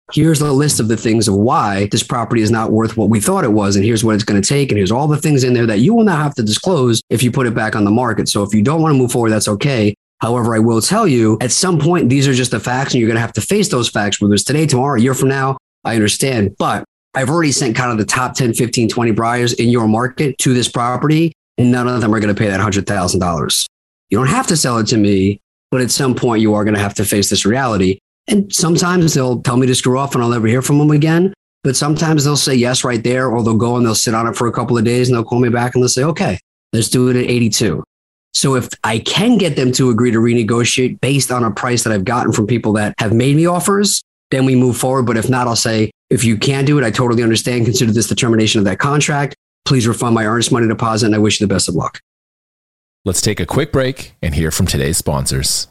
here's a list of the things of why this property is not worth what we thought it was. And here's what it's going to take. And here's all the things in there that you will now have to disclose if you put it back on the market. So if you don't want to move forward, that's okay. However, I will tell you at some point, these are just the facts and you're going to have to face those facts, whether it's today, tomorrow, a year from now. I understand, but I've already sent kind of the top 10, 15, 20 buyers in your market to this property, and none of them are going to pay that $100,000. You don't have to sell it to me, but at some point you are going to have to face this reality. And sometimes they'll tell me to screw off and I'll never hear from them again. But sometimes they'll say yes right there, or they'll go and they'll sit on it for a couple of days and they'll call me back and they'll say, okay, let's do it at 82. So if I can get them to agree to renegotiate based on a price that I've gotten from people that have made me offers, then we move forward. But if not, I'll say, if you can't do it, I totally understand. Consider this the termination of that contract. Please refund my earnest money deposit, and I wish you the best of luck. Let's take a quick break and hear from today's sponsors.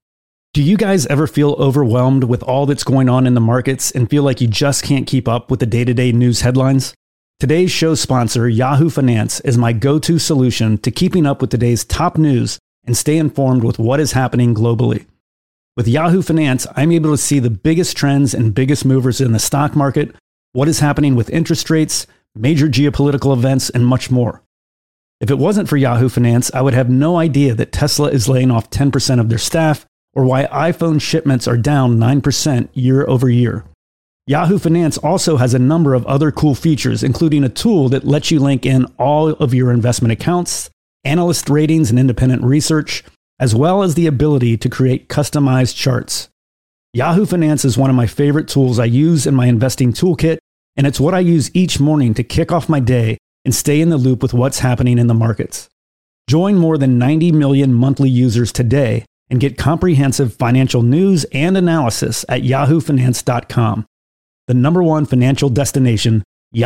Do you guys ever feel overwhelmed with all that's going on in the markets and feel like you just can't keep up with the day-to-day news headlines? Today's show sponsor, Yahoo Finance, is my go-to solution to keeping up with today's top news and stay informed with what is happening globally. With Yahoo Finance, I'm able to see the biggest trends and biggest movers in the stock market, what is happening with interest rates, major geopolitical events, and much more. If it wasn't for Yahoo Finance, I would have no idea that Tesla is laying off 10% of their staff, or why iPhone shipments are down 9% year over year. Yahoo Finance also has a number of other cool features, including a tool that lets you link in all of your investment accounts, analyst ratings and independent research, as well as the ability to create customized charts. Yahoo Finance is one of my favorite tools I use in my investing toolkit, and it's what I use each morning to kick off my day and stay in the loop with what's happening in the markets. Join more than 90 million monthly users today and get comprehensive financial news and analysis at yahoofinance.com. The #1 financial destination,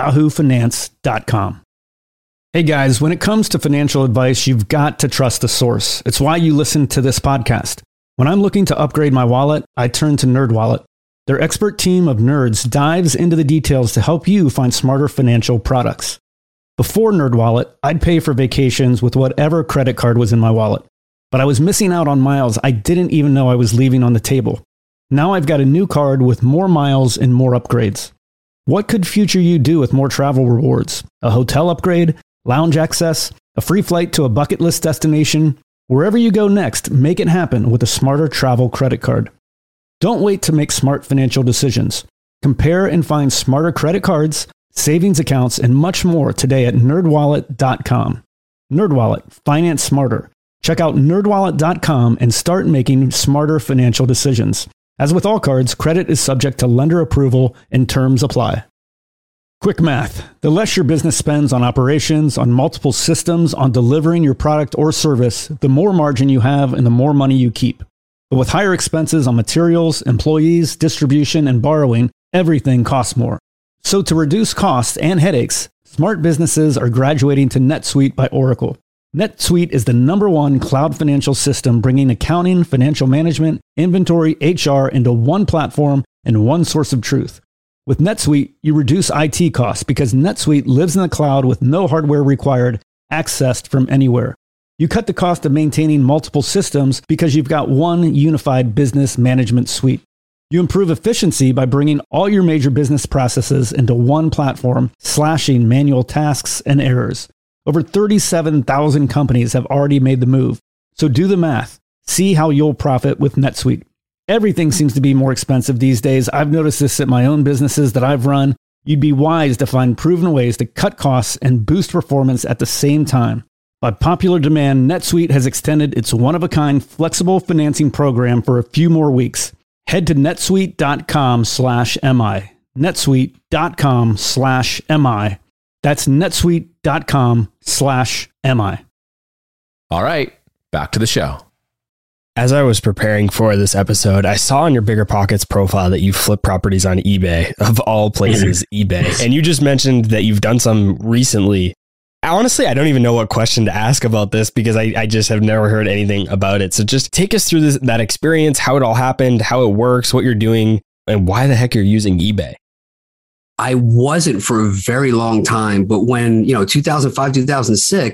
yahoofinance.com. Hey guys, when it comes to financial advice, you've got to trust a source. It's why you listen to this podcast. When I'm looking to upgrade my wallet, I turn to NerdWallet. Their expert team of nerds dives into the details to help you find smarter financial products. Before NerdWallet, I'd pay for vacations with whatever credit card was in my wallet. But I was missing out on miles I didn't even know I was leaving on the table. Now I've got a new card with more miles and more upgrades. What could future you do with more travel rewards? A hotel upgrade? Lounge access? A free flight to a bucket list destination? Wherever you go next, make it happen with a smarter travel credit card. Don't wait to make smart financial decisions. Compare and find smarter credit cards, savings accounts, and much more today at nerdwallet.com. NerdWallet, finance smarter. Check out nerdwallet.com and start making smarter financial decisions. As with all cards, credit is subject to lender approval and terms apply. Quick math. The less your business spends on operations, on multiple systems, on delivering your product or service, the more margin you have and the more money you keep. But with higher expenses on materials, employees, distribution, and borrowing, everything costs more. So to reduce costs and headaches, smart businesses are graduating to NetSuite by Oracle. NetSuite is the #1 cloud financial system, bringing accounting, financial management, inventory, HR into one platform and one source of truth. With NetSuite, you reduce IT costs because NetSuite lives in the cloud with no hardware required, accessed from anywhere. You cut the cost of maintaining multiple systems because you've got one unified business management suite. You improve efficiency by bringing all your major business processes into one platform, slashing manual tasks and errors. Over 37,000 companies have already made the move. So do the math. See how you'll profit with NetSuite. Everything seems to be more expensive these days. I've noticed this at my own businesses that I've run. You'd be wise to find proven ways to cut costs and boost performance at the same time. By popular demand, NetSuite has extended its one-of-a-kind flexible financing program for a few more weeks. Head to netsuite.com/mi. netsuite.com/mi. That's netsuite.com/mi. All right, back to the show. As I was preparing for this episode, I saw on your Bigger Pockets profile that you flip properties on eBay, of all places, eBay. And you just mentioned that you've done some recently. Honestly, I don't even know what question to ask about this because I just have never heard anything about it. So just take us through that experience, how it all happened, how it works, what you're doing, and why the heck you're using eBay. I wasn't for a very long time, but when, 2005, 2006,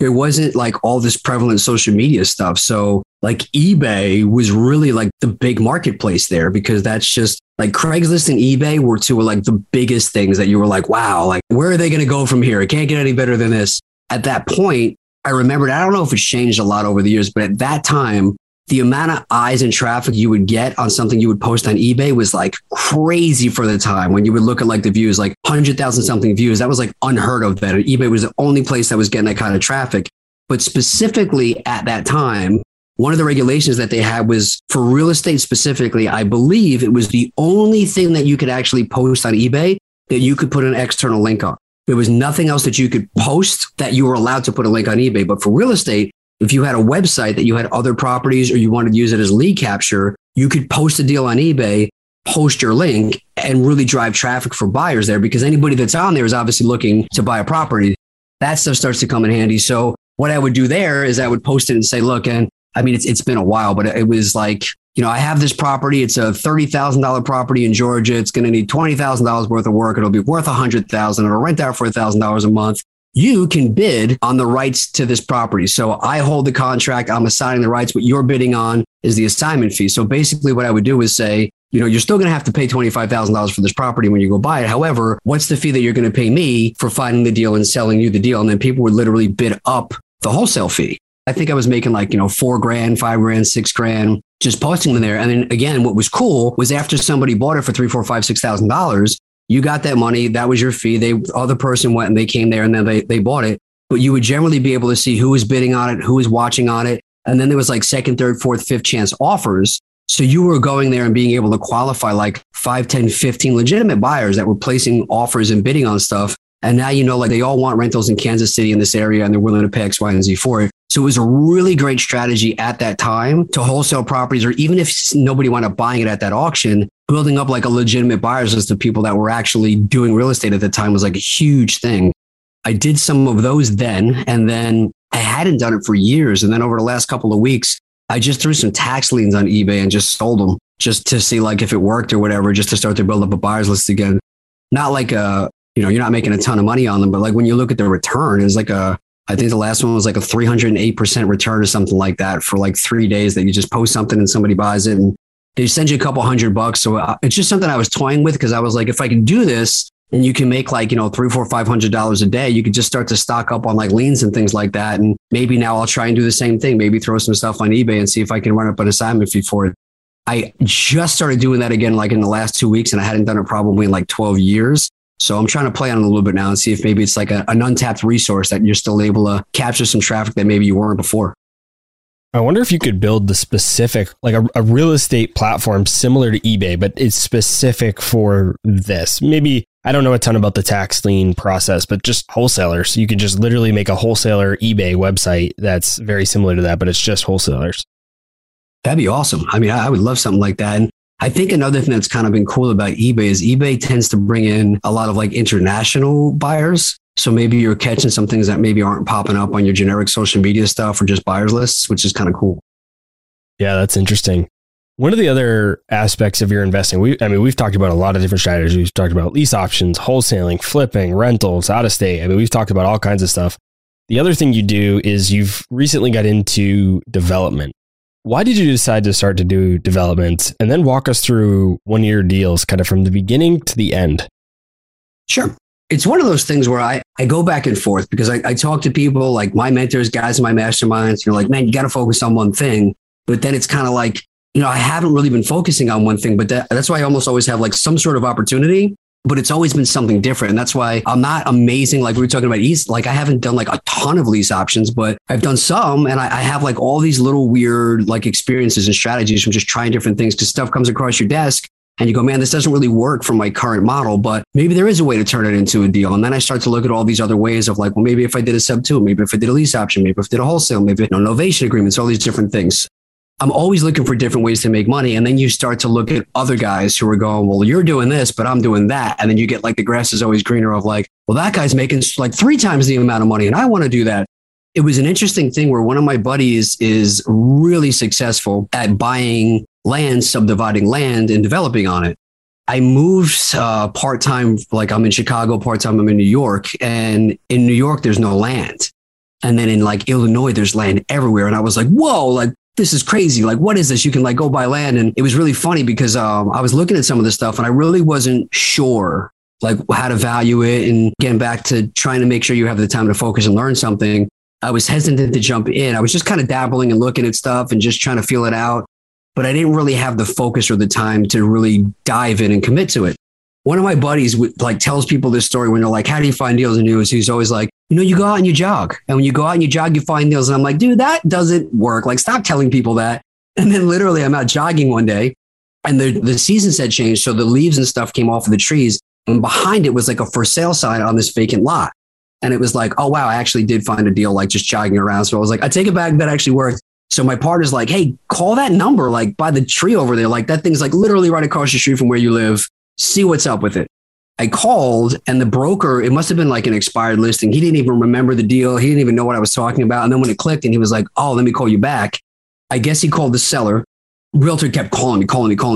there wasn't like all this prevalent social media stuff. So like eBay was really like the big marketplace there, because that's just like Craigslist and eBay were two of like the biggest things that you were like, wow, like where are they going to go from here? It can't get any better than this. At that point, I remembered, I don't know if it's changed a lot over the years, but at that time, the amount of eyes and traffic you would get on something you would post on eBay was like crazy for the time. When you would look at like the views, like 100,000 something views, that was like unheard of then. eBay was the only place that was getting that kind of traffic. But specifically at that time, one of the regulations that they had was for real estate specifically, I believe it was the only thing that you could actually post on eBay that you could put an external link on. There was nothing else that you could post that you were allowed to put a link on eBay. But for real estate, if you had a website that you had other properties or you wanted to use it as lead capture, you could post a deal on eBay, post your link, and really drive traffic for buyers there, because anybody that's on there is obviously looking to buy a property. That stuff starts to come in handy. So what I would do there is I would post it and say, look, and I mean, it's been a while, but it was like, you know, I have this property. It's a $30,000 property in Georgia. It's going to need $20,000 worth of work. It'll be worth $100,000. It'll rent out for $1,000 a month. You can bid on the rights to this property. So I hold the contract. I'm assigning the rights. What you're bidding on is the assignment fee. So basically what I would do is say, you know, you're still going to have to pay $25,000 for this property when you go buy it. However, what's the fee that you're going to pay me for finding the deal and selling you the deal? And then people would literally bid up the wholesale fee. I think I was making like, you know, $4,000, $5,000, $6,000, just posting them there. And then again, what was cool was after somebody bought it for $3,000, $4,000, $5,000, $6,000, you got that money. That was your fee. The other person went and they came there and then they bought it. But you would generally be able to see who was bidding on it, who was watching on it. And then there was like second, third, fourth, fifth chance offers. So you were going there and being able to qualify like 5, 10, 15 legitimate buyers that were placing offers and bidding on stuff. And now, you know, like they all want rentals in Kansas City in this area and they're willing to pay X, Y, and Z for it. So it was a really great strategy at that time to wholesale properties, or even if nobody wound up buying it at that auction, building up like a legitimate buyers list of people that were actually doing real estate at the time was like a huge thing. I did some of those then, and then I hadn't done it for years. And then over the last couple of weeks, I just threw some tax liens on eBay and just sold them just to see like if it worked or whatever, just to start to build up a buyers list again. Not like you know, you're not making a ton of money on them, but like when you look at the return, it's like I think the last one was like a 308% return or something like that for like 3 days that you just post something and somebody buys it and they send you a couple $100. So it's just something I was toying with, because I was like, if I can do this and you can make like, you know, $300, $400, $500 a day, you could just start to stock up on like liens and things like that. And maybe now I'll try and do the same thing, maybe throw some stuff on eBay and see if I can run up an assignment fee for it. I just started doing that again, like in the last 2 weeks, and I hadn't done it probably in like 12 years. So I'm trying to play on it a little bit now and see if maybe it's like an untapped resource that you're still able to capture some traffic that maybe you weren't before. I wonder if you could build the specific, like a real estate platform similar to eBay, but it's specific for this. Maybe, I don't know a ton about the tax lien process, but just wholesalers. You could just literally make a wholesaler eBay website that's very similar to that, but it's just wholesalers. That'd be awesome. I mean, I would love something like that. And I think another thing that's kind of been cool about eBay is eBay tends to bring in a lot of like international buyers. So maybe you're catching some things that maybe aren't popping up on your generic social media stuff or just buyers lists, which is kind of cool. Yeah, that's interesting. One of the other aspects of your investing, we've talked about a lot of different strategies. We've talked about lease options, wholesaling, flipping, rentals, out of state. I mean, we've talked about all kinds of stuff. The other thing you do is you've recently got into development. Why did you decide to start to do development? And then walk us through one of your deals kind of from the beginning to the end. Sure. It's one of those things where I go back and forth, because I talk to people like my mentors, guys in my masterminds, you're like, man, you got to focus on one thing. But then it's kind of like, you know, I haven't really been focusing on one thing, but that's why I almost always have like some sort of opportunity, but it's always been something different. And that's why I'm not amazing. Like we were talking about like I haven't done like a ton of lease options, but I've done some, and I have like all these little weird like experiences and strategies from just trying different things, because stuff comes across your desk and you go, man, this doesn't really work for my current model, but maybe there is a way to turn it into a deal. And then I start to look at all these other ways of like, well, maybe if I did a sub 2, maybe if I did a lease option, maybe if I did a wholesale, maybe novation agreements, all these different things. I'm always looking for different ways to make money. And then you start to look at other guys who are going, well, you're doing this, but I'm doing that. And then you get like the grass is always greener of like, well, that guy's making like 3 times the amount of money and I want to do that. It was an interesting thing where one of my buddies is really successful at buying land, subdividing land and developing on it. I moved part-time, like I'm in Chicago, part-time I'm in New York. And in New York, there's no land. And then in like Illinois, there's land everywhere. And I was like, whoa, like this is crazy. Like, what is this? You can like go buy land. And it was really funny because I was looking at some of this stuff and I really wasn't sure like how to value it. And getting back to trying to make sure you have the time to focus and learn something, I was hesitant to jump in. I was just kind of dabbling and looking at stuff and just trying to feel it out. But I didn't really have the focus or the time to really dive in and commit to it. One of my buddies like tells people this story when they're like, how do you find deals in news? He's always like, you go out and you jog. And when you go out and you jog, you find deals. And I'm like, dude, that doesn't work. Like, stop telling people that. And then literally I'm out jogging one day and the seasons had changed. So the leaves and stuff came off of the trees. And behind it was like a for sale sign on this vacant lot. And it was like, oh, wow, I actually did find a deal, like just jogging around. So I was like, I take it back. That actually worked. So my partner's like, hey, call that number, like by the tree over there. Like that thing's like literally right across the street from where you live. See what's up with it. I called and the broker, it must have been like an expired listing. He didn't even remember the deal. He didn't even know what I was talking about. And then when it clicked and he was like, oh, let me call you back. I guess he called the seller. Realtor kept calling me.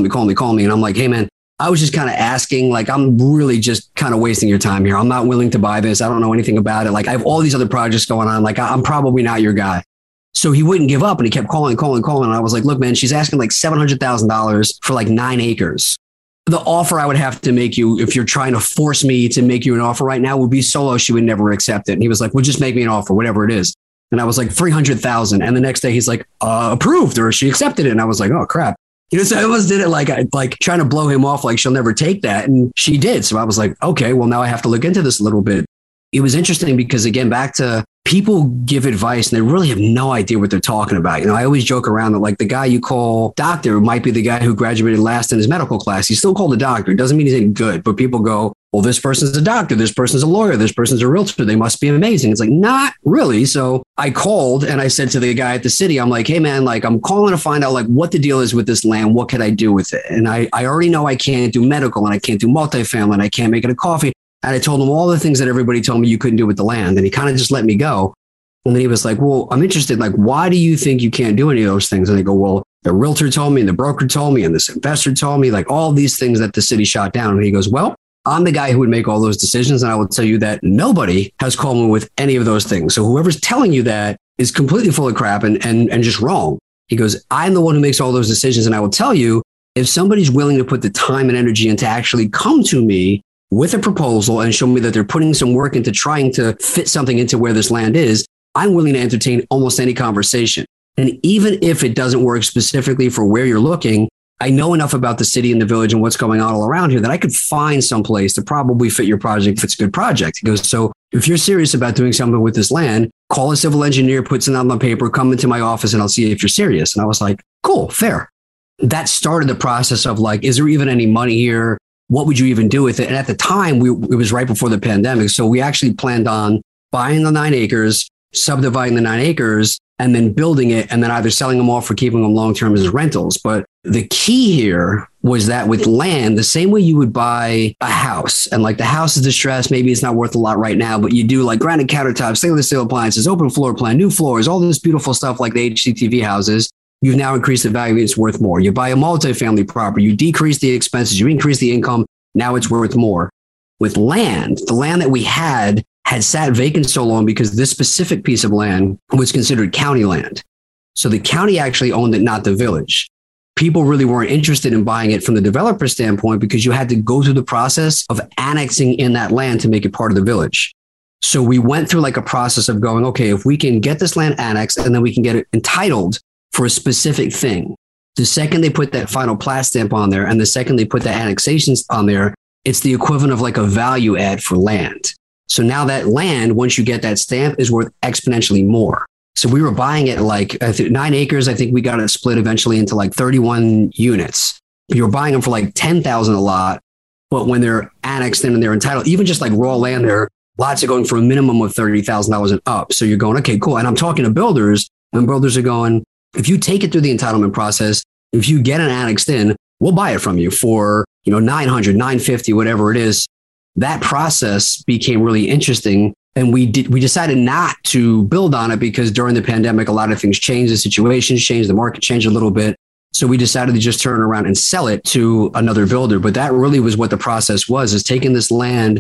And I'm like, hey, man, I was just kind of asking, like, I'm really just kind of wasting your time here. I'm not willing to buy this. I don't know anything about it. Like, I have all these other projects going on. Like, I'm probably not your guy. So he wouldn't give up and he kept calling. And I was like, look, man, she's asking like $700,000 for like 9 acres. The offer I would have to make you, if you're trying to force me to make you an offer right now, would be so low she would never accept it. And he was like, well, just make me an offer, whatever it is. And I was like, 300,000. And the next day he's like, approved, or she accepted it. And I was like, oh crap. So I almost did it like trying to blow him off, like she'll never take that. And she did. So I was like, okay, well, now I have to look into this a little bit. It was interesting because, again, back to people give advice and they really have no idea what they're talking about. I always joke around that like the guy you call doctor might be the guy who graduated last in his medical class. He's still called a doctor. It doesn't mean he's any good, but people go, well, this person's a doctor. This person's a lawyer. This person's a realtor. They must be amazing. It's like, not really. So I called and I said to the guy at the city, I'm like, hey, man, like I'm calling to find out like what the deal is with this land. What can I do with it? And I already know I can't do medical and I can't do multifamily and I can't make it a coffee. And I told him all the things that everybody told me you couldn't do with the land. And he kind of just let me go. And then he was like, well, I'm interested. Like, why do you think you can't do any of those things? And I go, well, the realtor told me and the broker told me and this investor told me, like all these things that the city shot down. And he goes, well, I'm the guy who would make all those decisions. And I will tell you that nobody has called me with any of those things. So whoever's telling you that is completely full of crap and just wrong. He goes, I'm the one who makes all those decisions. And I will tell you, if somebody's willing to put the time and energy into actually come to me with a proposal and show me that they're putting some work into trying to fit something into where this land is, I'm willing to entertain almost any conversation. And even if it doesn't work specifically for where you're looking, I know enough about the city and the village and what's going on all around here that I could find some place to probably fit your project if it's a good project. He goes, so if you're serious about doing something with this land, call a civil engineer, puts it on the paper, come into my office and I'll see if you're serious. And I was like, cool, fair. That started the process of like, is there even any money here? What would you even do with it? And at the time, it was right before the pandemic. So we actually planned on buying the 9 acres, subdividing the 9 acres, and then building it, and then either selling them off or keeping them long-term as rentals. But the key here was that with land, the same way you would buy a house, and like the house is distressed, maybe it's not worth a lot right now, but you do like granite countertops, stainless steel appliances, open floor plan, new floors, all this beautiful stuff like the HGTV houses. You've now increased the value, it's worth more. You buy a multifamily property, you decrease the expenses, you increase the income, now it's worth more. With land, the land that we had sat vacant so long because this specific piece of land was considered county land. So the county actually owned it, not the village. People really weren't interested in buying it from the developer standpoint because you had to go through the process of annexing in that land to make it part of the village. So we went through like a process of going, okay, if we can get this land annexed and then we can get it entitled for a specific thing. The second they put that final plat stamp on there and the second they put the annexations on there, it's the equivalent of like a value add for land. So now that land, once you get that stamp, is worth exponentially more. So we were buying it like 9 acres. I think we got it split eventually into like 31 units. You were buying them for like 10,000 a lot. But when they're annexed in and they're entitled, even just like raw land there, lots are going for a minimum of $30,000 and up. So you're going, okay, cool. And I'm talking to builders and builders are going, if you take it through the entitlement process, if you get it annexed in, we'll buy it from you for, $900, $950, whatever it is. That process became really interesting. And we decided not to build on it because during the pandemic, a lot of things changed, the situations changed, the market changed a little bit. So we decided to just turn around and sell it to another builder. But that really was what the process was, is taking this land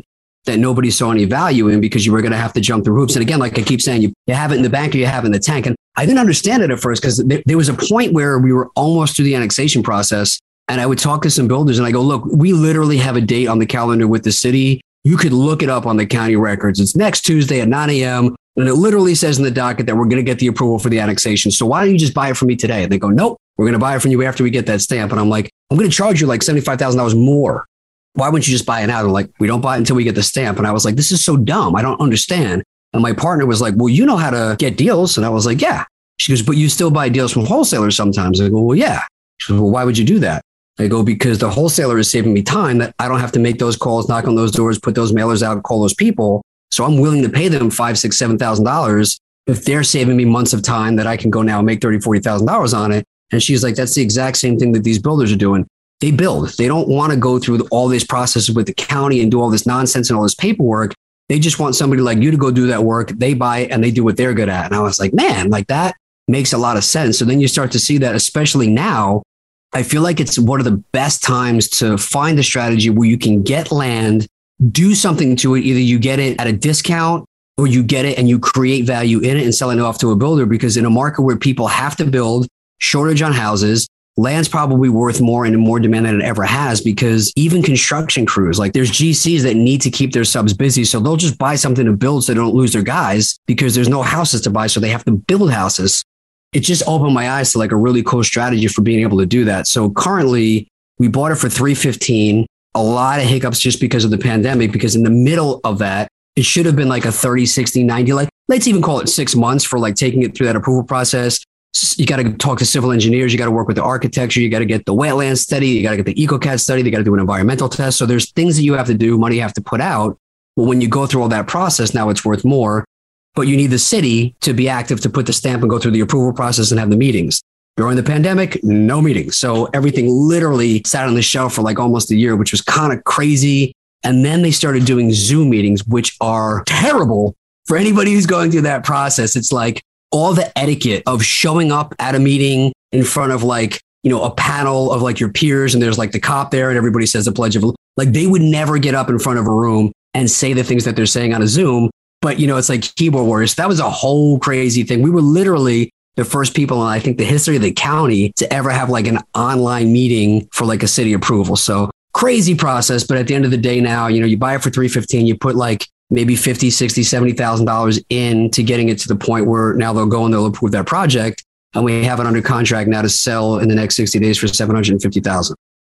that nobody saw any value in because you were going to have to jump through hoops. And again, like I keep saying, you have it in the bank or you have it in the tank. And I didn't understand it at first because there was a point where we were almost through the annexation process. And I would talk to some builders and I go, look, we literally have a date on the calendar with the city. You could look it up on the county records. It's next Tuesday at 9 a.m. And it literally says in the docket that we're going to get the approval for the annexation. So why don't you just buy it from me today? And they go, nope, we're going to buy it from you after we get that stamp. And I'm like, I'm going to charge you like $75,000 more. Why wouldn't you just buy it now? They're like, we don't buy it until we get the stamp. And I was like, this is so dumb. I don't understand. And my partner was like, well, you know how to get deals. And I was like, yeah. She goes, but you still buy deals from wholesalers sometimes. I go, well, yeah. She goes, well, why would you do that? I go, because the wholesaler is saving me time that I don't have to make those calls, knock on those doors, put those mailers out, call those people. So I'm willing to pay them $5,000, $6,000, $7,000 if they're saving me months of time that I can go now and make $30,000, $40,000 on it. And she's like, that's the exact same thing that these builders are doing. They build. They don't want to go through all these processes with the county and do all this nonsense and all this paperwork. They just want somebody like you to go do that work. They buy it and they do what they're good at. And I was like, man, like that makes a lot of sense. So then you start to see that, especially now, I feel like it's one of the best times to find a strategy where you can get land, do something to it. Either you get it at a discount or you get it and you create value in it and sell it off to a builder. Because in a market where people have to build, shortage on houses, land's probably worth more and in more demand than it ever has, because even construction crews, like there's GCs that need to keep their subs busy. So they'll just buy something to build so they don't lose their guys because there's no houses to buy. So they have to build houses. It just opened my eyes to like a really cool strategy for being able to do that. So currently we bought it for $315. A lot of hiccups just because of the pandemic, because in the middle of that, it should have been like a 30, 60, 90, like let's even call it 6 months for like taking it through that approval process. You got to talk to civil engineers. You got to work with the architecture. You got to get the wetland study. You got to get the EcoCAT study. They got to do an environmental test. So there's things that you have to do, money you have to put out. Well, when you go through all that process, now it's worth more, but you need the city to be active to put the stamp and go through the approval process and have the meetings. During the pandemic, no meetings. So everything literally sat on the shelf for like almost a year, which was kind of crazy. And then they started doing Zoom meetings, which are terrible for anybody who's going through that process. It's like all the etiquette of showing up at a meeting in front of like, you know, a panel of like your peers, and there's like the cop there and everybody says the pledge of, like, they would never get up in front of a room and say the things that they're saying on a Zoom. But, you know, it's like keyboard warriors. That was a whole crazy thing. We were literally the first people in, I think, the history of the county to ever have like an online meeting for like a city approval. So crazy process. But at the end of the day now, you know, you buy it for $315, you put like maybe $50,000, $60,000, $70,000 into getting it to the point where now they'll go and they'll approve that project. And we have it under contract now to sell in the next 60 days for $750,000.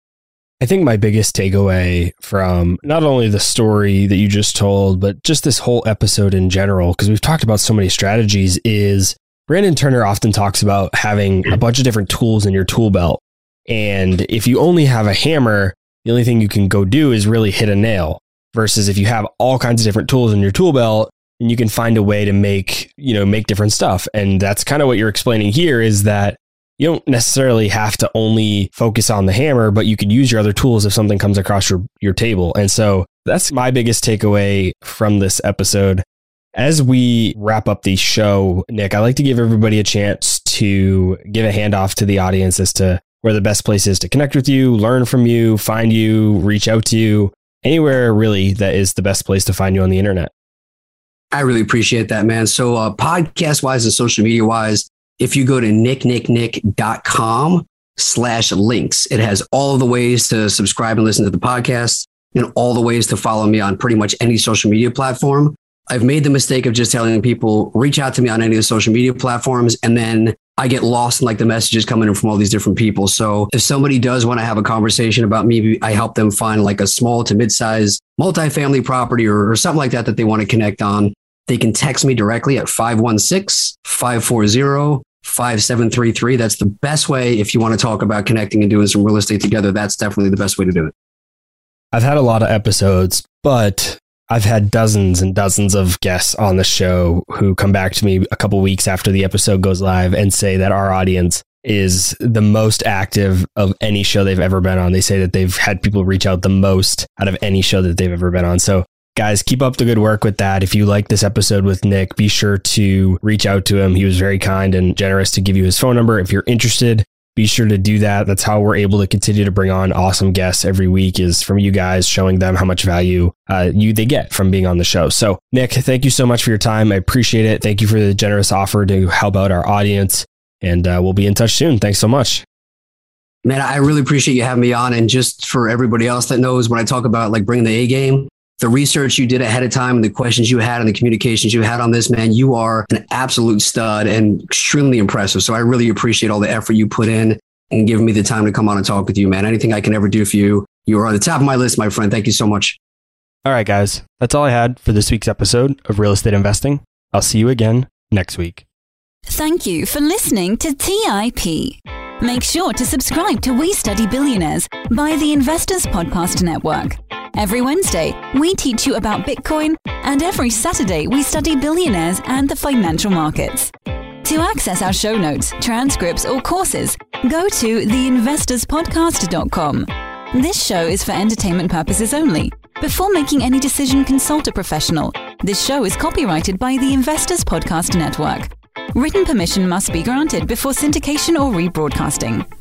I think my biggest takeaway from not only the story that you just told, but just this whole episode in general, because we've talked about so many strategies, is Brandon Turner often talks about having a bunch of different tools in your tool belt. And if you only have a hammer, the only thing you can go do is really hit a nail. Versus if you have all kinds of different tools in your tool belt, and you can find a way to make different stuff. And that's kind of what you're explaining here, is that you don't necessarily have to only focus on the hammer, but you could use your other tools if something comes across your table. And so that's my biggest takeaway from this episode. As we wrap up the show, Nick, I like to give everybody a chance to give a handoff to the audience as to where the best place is to connect with you, learn from you, find you, reach out to you, anywhere really that is the best place to find you on the internet. I really appreciate that, man. So podcast wise and social media wise, if you go to nicknicknick.com/links, it has all of the ways to subscribe and listen to the podcast and all the ways to follow me on pretty much any social media platform. I've made the mistake of just telling people, reach out to me on any of the social media platforms, and then I get lost in like the messages coming in from all these different people. So if somebody does want to have a conversation about me, I help them find like a small to mid-size multifamily property or something like that they want to connect on. They can text me directly at 516-540-5733. That's the best way if you want to talk about connecting and doing some real estate together. That's definitely the best way to do it. I've had a lot of episodes, but I've had dozens and dozens of guests on the show who come back to me a couple weeks after the episode goes live and say that our audience is the most active of any show they've ever been on. They say that they've had people reach out the most out of any show that they've ever been on. So guys, keep up the good work with that. If you like this episode with Nick, be sure to reach out to him. He was very kind and generous to give you his phone number. If you're interested, be sure to do that. That's how we're able to continue to bring on awesome guests every week, is from you guys showing them how much value they get from being on the show. So Nick, thank you so much for your time. I appreciate it. Thank you for the generous offer to help out our audience, and we'll be in touch soon. Thanks so much. Man, I really appreciate you having me on. And just for everybody else that knows, when I talk about like bringing the A game, the research you did ahead of time and the questions you had and the communications you had on this, man, you are an absolute stud and extremely impressive. So I really appreciate all the effort you put in and giving me the time to come on and talk with you, man. Anything I can ever do for you, you are on the top of my list, my friend. Thank you so much. All right, guys, that's all I had for this week's episode of Real Estate Investing. I'll see you again next week. Thank you for listening to TIP. Make sure to subscribe to We Study Billionaires by the Investors Podcast Network. Every Wednesday, we teach you about Bitcoin, and every Saturday, we study billionaires and the financial markets. To access our show notes, transcripts, or courses, go to theinvestorspodcast.com. This show is for entertainment purposes only. Before making any decision, consult a professional. This show is copyrighted by the Investors Podcast Network. Written permission must be granted before syndication or rebroadcasting.